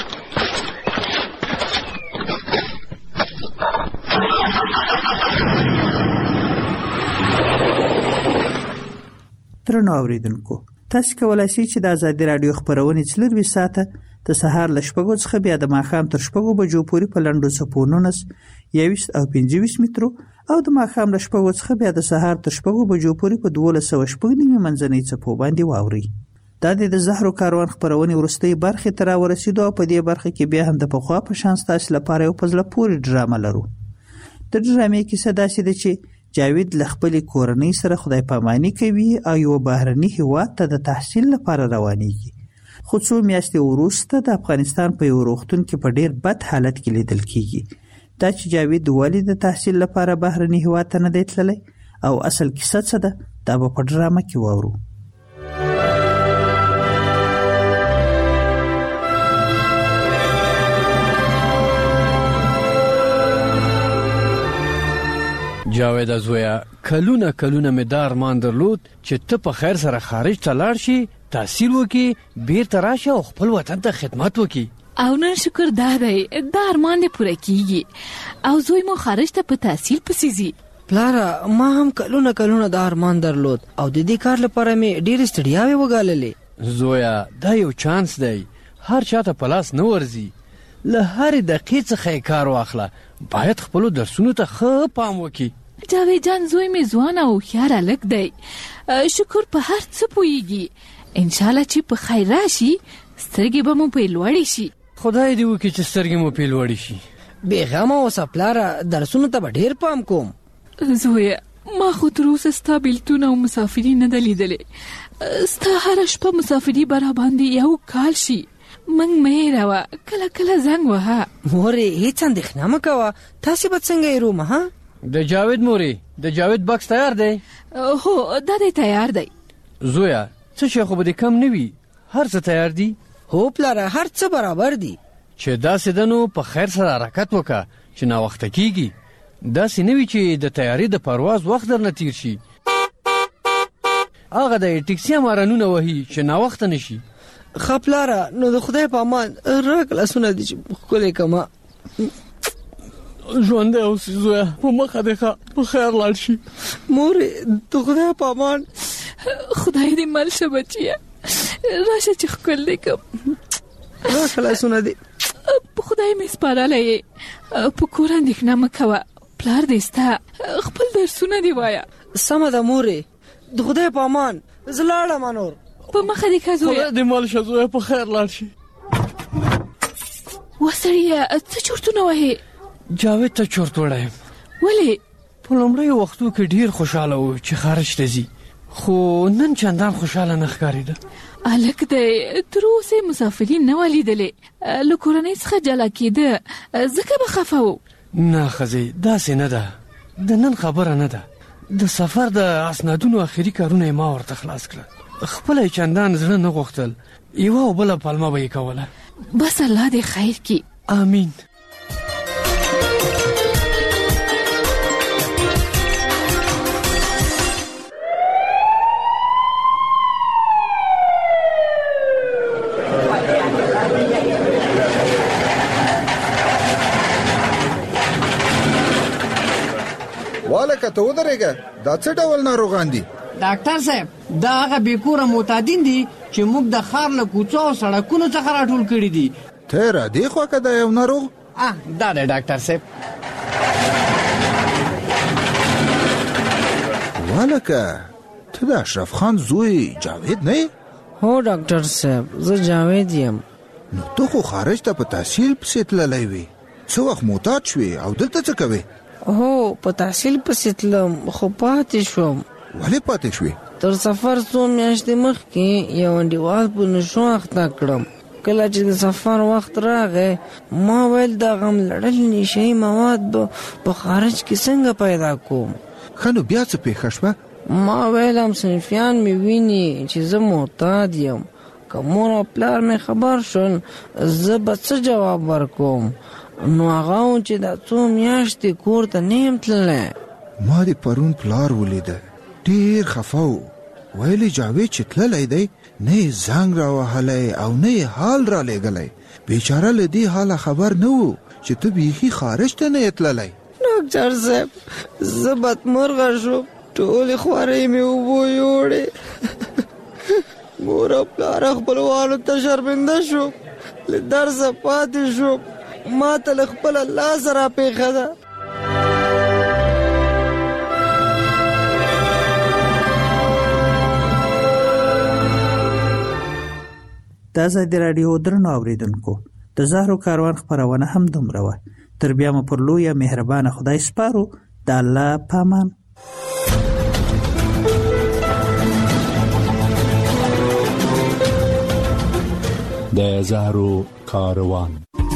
درنو اوریدونکو تاسو کولای شئ چې د ازادي رادیو خبرونه څلروي ساعته د سهار ل شپږو څخه بیا د ماښام تر شپږو بجو پورې په لنډو څپو نولس یویشت او پنځه ویشت مترو او د ماښام له شپږو څخه بیا د سهار تر شپږو بجو پورې په دولس سوه شپږ نیمې منځنۍ څپو باندې واورئ. دا د زهرو کاروان خبرونې وروستۍ برخې ته راورسېدو او په دې برخه کې بیا هم د پخوا په شان ستاسو لپاره یو په زړه پورې ډرامه لرو. د ډرامې کیسه داسې ده چې جاوید له خپلې کورنۍ سره خدای پاماني کوي او یو بهرني هیواد ته د تحصیل لپاره روانېږي. خو څو میاشتې وروسته د افغانستان په یو روغتون کې په ډیر بد حالت کې لیدل کیږي. دا چې جاوید ولې د تحصیل لپاره بهرني هیواد ته نه دی تللی او اصل کیسه څه ده دا به په ډرامه کې واورو. جاوید زویا کلونه کلونه مې دا ارمان درلود چې ته په خیر سره خارج ته لاړ شي تحصیل وکړي بیرته راشي او خپل وطن ته خدمت وکړي او نن شکر دا دی دا ارمان دې پوره کیږي او زوی مو خارج ته په تحصیل پسې ځي. پلاره ما هم کلونه کلونه دا ارمان درلود او د دې کار لپاره مې ډېرې ستړیاوې وګاللې. زویا دا یو چانس دی هر چاته په لاس نه ورځي. له هرې دقیقې څخه یې کار واخله باید خپلو درسونو ته ښه پام وکړي. جاوید جان زوی مې ځوان او هوښیار هلک دی شکر په هر څه پوهیږي انشاءالله چې په خیر راشي سترګې به مو پې لوړې شي. خدای دې وکړي چې سترګې مو پې لوړې شي. بېغمه اوسه پلاره درسونو ته به ډېر پام کوم. زویه ما خو تر اوسه ستا بېلتون او مسافري نه ده لیدلې ستا هره شپه مسافري به راباندې یو کال شي. منګ مې هېروه کله کله زنګ وهه. مورې هېڅ اندېښنه مه کوه تاسې به څنګه هېروم ها. د جاوید مورې د جاوید بکس تیار دی؟ هو دا دی تیار دی. زویا څه شی خو به دې کم نه وي هر څه تیار دي؟ هو پلاره هر څه برابر دي. چې داسې ده نو په خیر سره حرکت وکړه چې ناوخته کېږي. داسې نه وي چې د تیاري د پرواز وخت درنه تیر شي. هغه د ټیکسي امارانونه وهي چې ناوخته نه شي. ښه پلاره نو د خدای په امان راک لاسونه دي چې ښکلی کړمه. ژوندی اوسې زویه په مخه دې ښه په خیر لاړ شي. مورې د خدای په امان. خدای دې مل شه بچیه راشه چې ښکل دې کړم. راشه لاسونه دې په خدای مې سپارلی یې په کور اندېښنه مه کوه پلار دې ستا خپل درسونه دې وایه. سمه ده مورې د خدای په امان زه لاړم نور. په مخه دې ښه زویه. خدای دې مل شه زویه په خیر لاړ شي. وسړیه څه چورتونه وهې؟ جاوید ته چورت وړی یم. ولې؟ په لومړیو وختو کې ډېر خوشحاله و چې خارج ته ځي خو نن چندان خوشحاله نه ښکارېده. هلک دی تر اوسه یې مسافري نه وه لیدلې له کورنۍ څخه جلا کېده ځکه به خفه و. نه ښځې داسې نه ده د نن خبره نه ده. د سفر د اسنادونو آخري کارونه یې ما ورته خلاص کړل. خپله یې چندان زړه نه غوښتل یوه او بله پلمه به یې کوله. بس الله دې خیر کړي. آمین. والکه ته ودرېږه دا څه ډول ناروغان دي؟ ډاکټر صاحب دا هغه بېکوره معتادین دي چې موږ د ښار له کوڅو او سړکونو څخه راټول کړي دي. ته را دې خوا که دا یو ناروغ؟ اه دا دی ډاکټر صاحب. والکه ته د اشرف خان زوی جاوید نه یې؟ هو ډاکټر صاحب زه جاوید یم. نو ته خو خارج ته په تحصیل پسې تللی وې، څه وخت معتاد شوې او دلته څه کوې؟ هو په تحصیل پسې تلم خو پاتې شوم. ولې پاتې شوې؟ تر سفر څو میاشتې مخکې یو انډیوال په نشو اخته کړم. کله چې د سفر وخت راغی ما ویل د غم لړل نشهیي مواد به په خارج کې څنګه پیدا کوم. ښه نو بیا څه پېښه شوه؟ ما ویل همصنفیان مې ویني چې زه معتاد یم، که مور او پلار مې خبر شول زه به څه جواب ورکوم؟ نو هغه و چې دا څو میاشتې کور ته نه یم تللی. ما د پرون پلار ولیده ډېر خفه و، ویلې جاوید چې تللی دی نه یې زنګ را وهلی او نه یې حال را لېږلی. بیچاره له دې حاله خبر نه و چې ته بیخي خارج ته نه یې تللی. ډاکټر صاحب زه بدمرغه شوم، ټولې خوارۍ مې اوبو یوړې. مور او پلار خپلوانو ته شرمنده شوم، له درسه پاتې شوم، ما ته له خپله لاسه را پېښه ده. د ازادي راډیو درنو اورېدونکو د زهرو کاروان خپرونه هم دومره وه. تر بیا مو پر لویه مهربانه خدای سپارو. د الله په امان. د زهرو کاروان.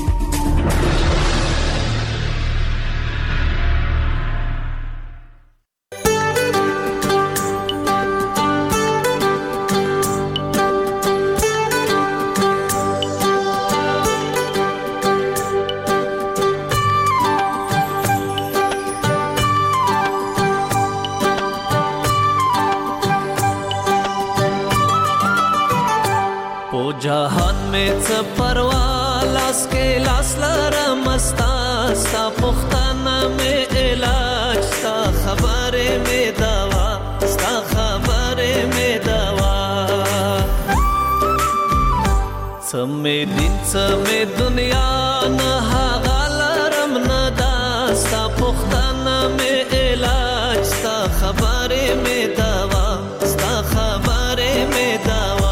जहान में च परवा लास के लास लरमस्ता सा पुख्ताना में इलाज सा खबरे में दवा सा खबरे में दवा समे दिन समे दुनिया न हागलरम न दास्ता पुख्ताना में इलाज सा खबरे में दवा सा खबरे में दवा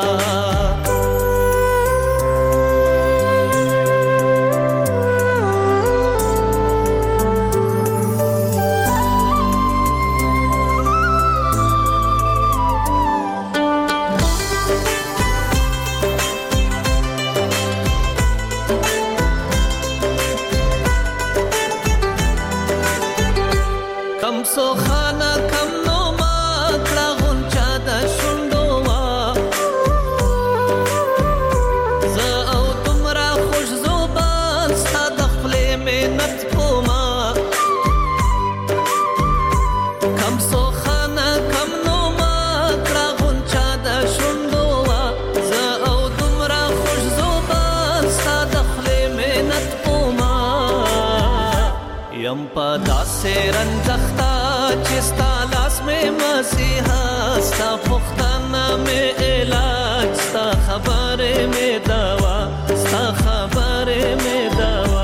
पदा से रंजख्ता चिस्ता लास में मसीहा सा पुख्ताना में इलाज सा खबरे में दवा सा खबरे में दवा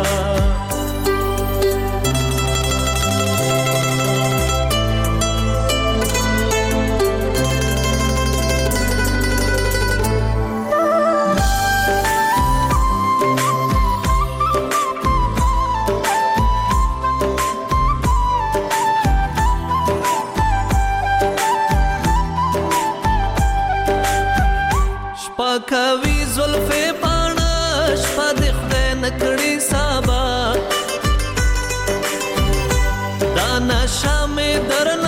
کوي زلفې پاڼه شپه د خدای نکړي سبا دا نشه مې درنه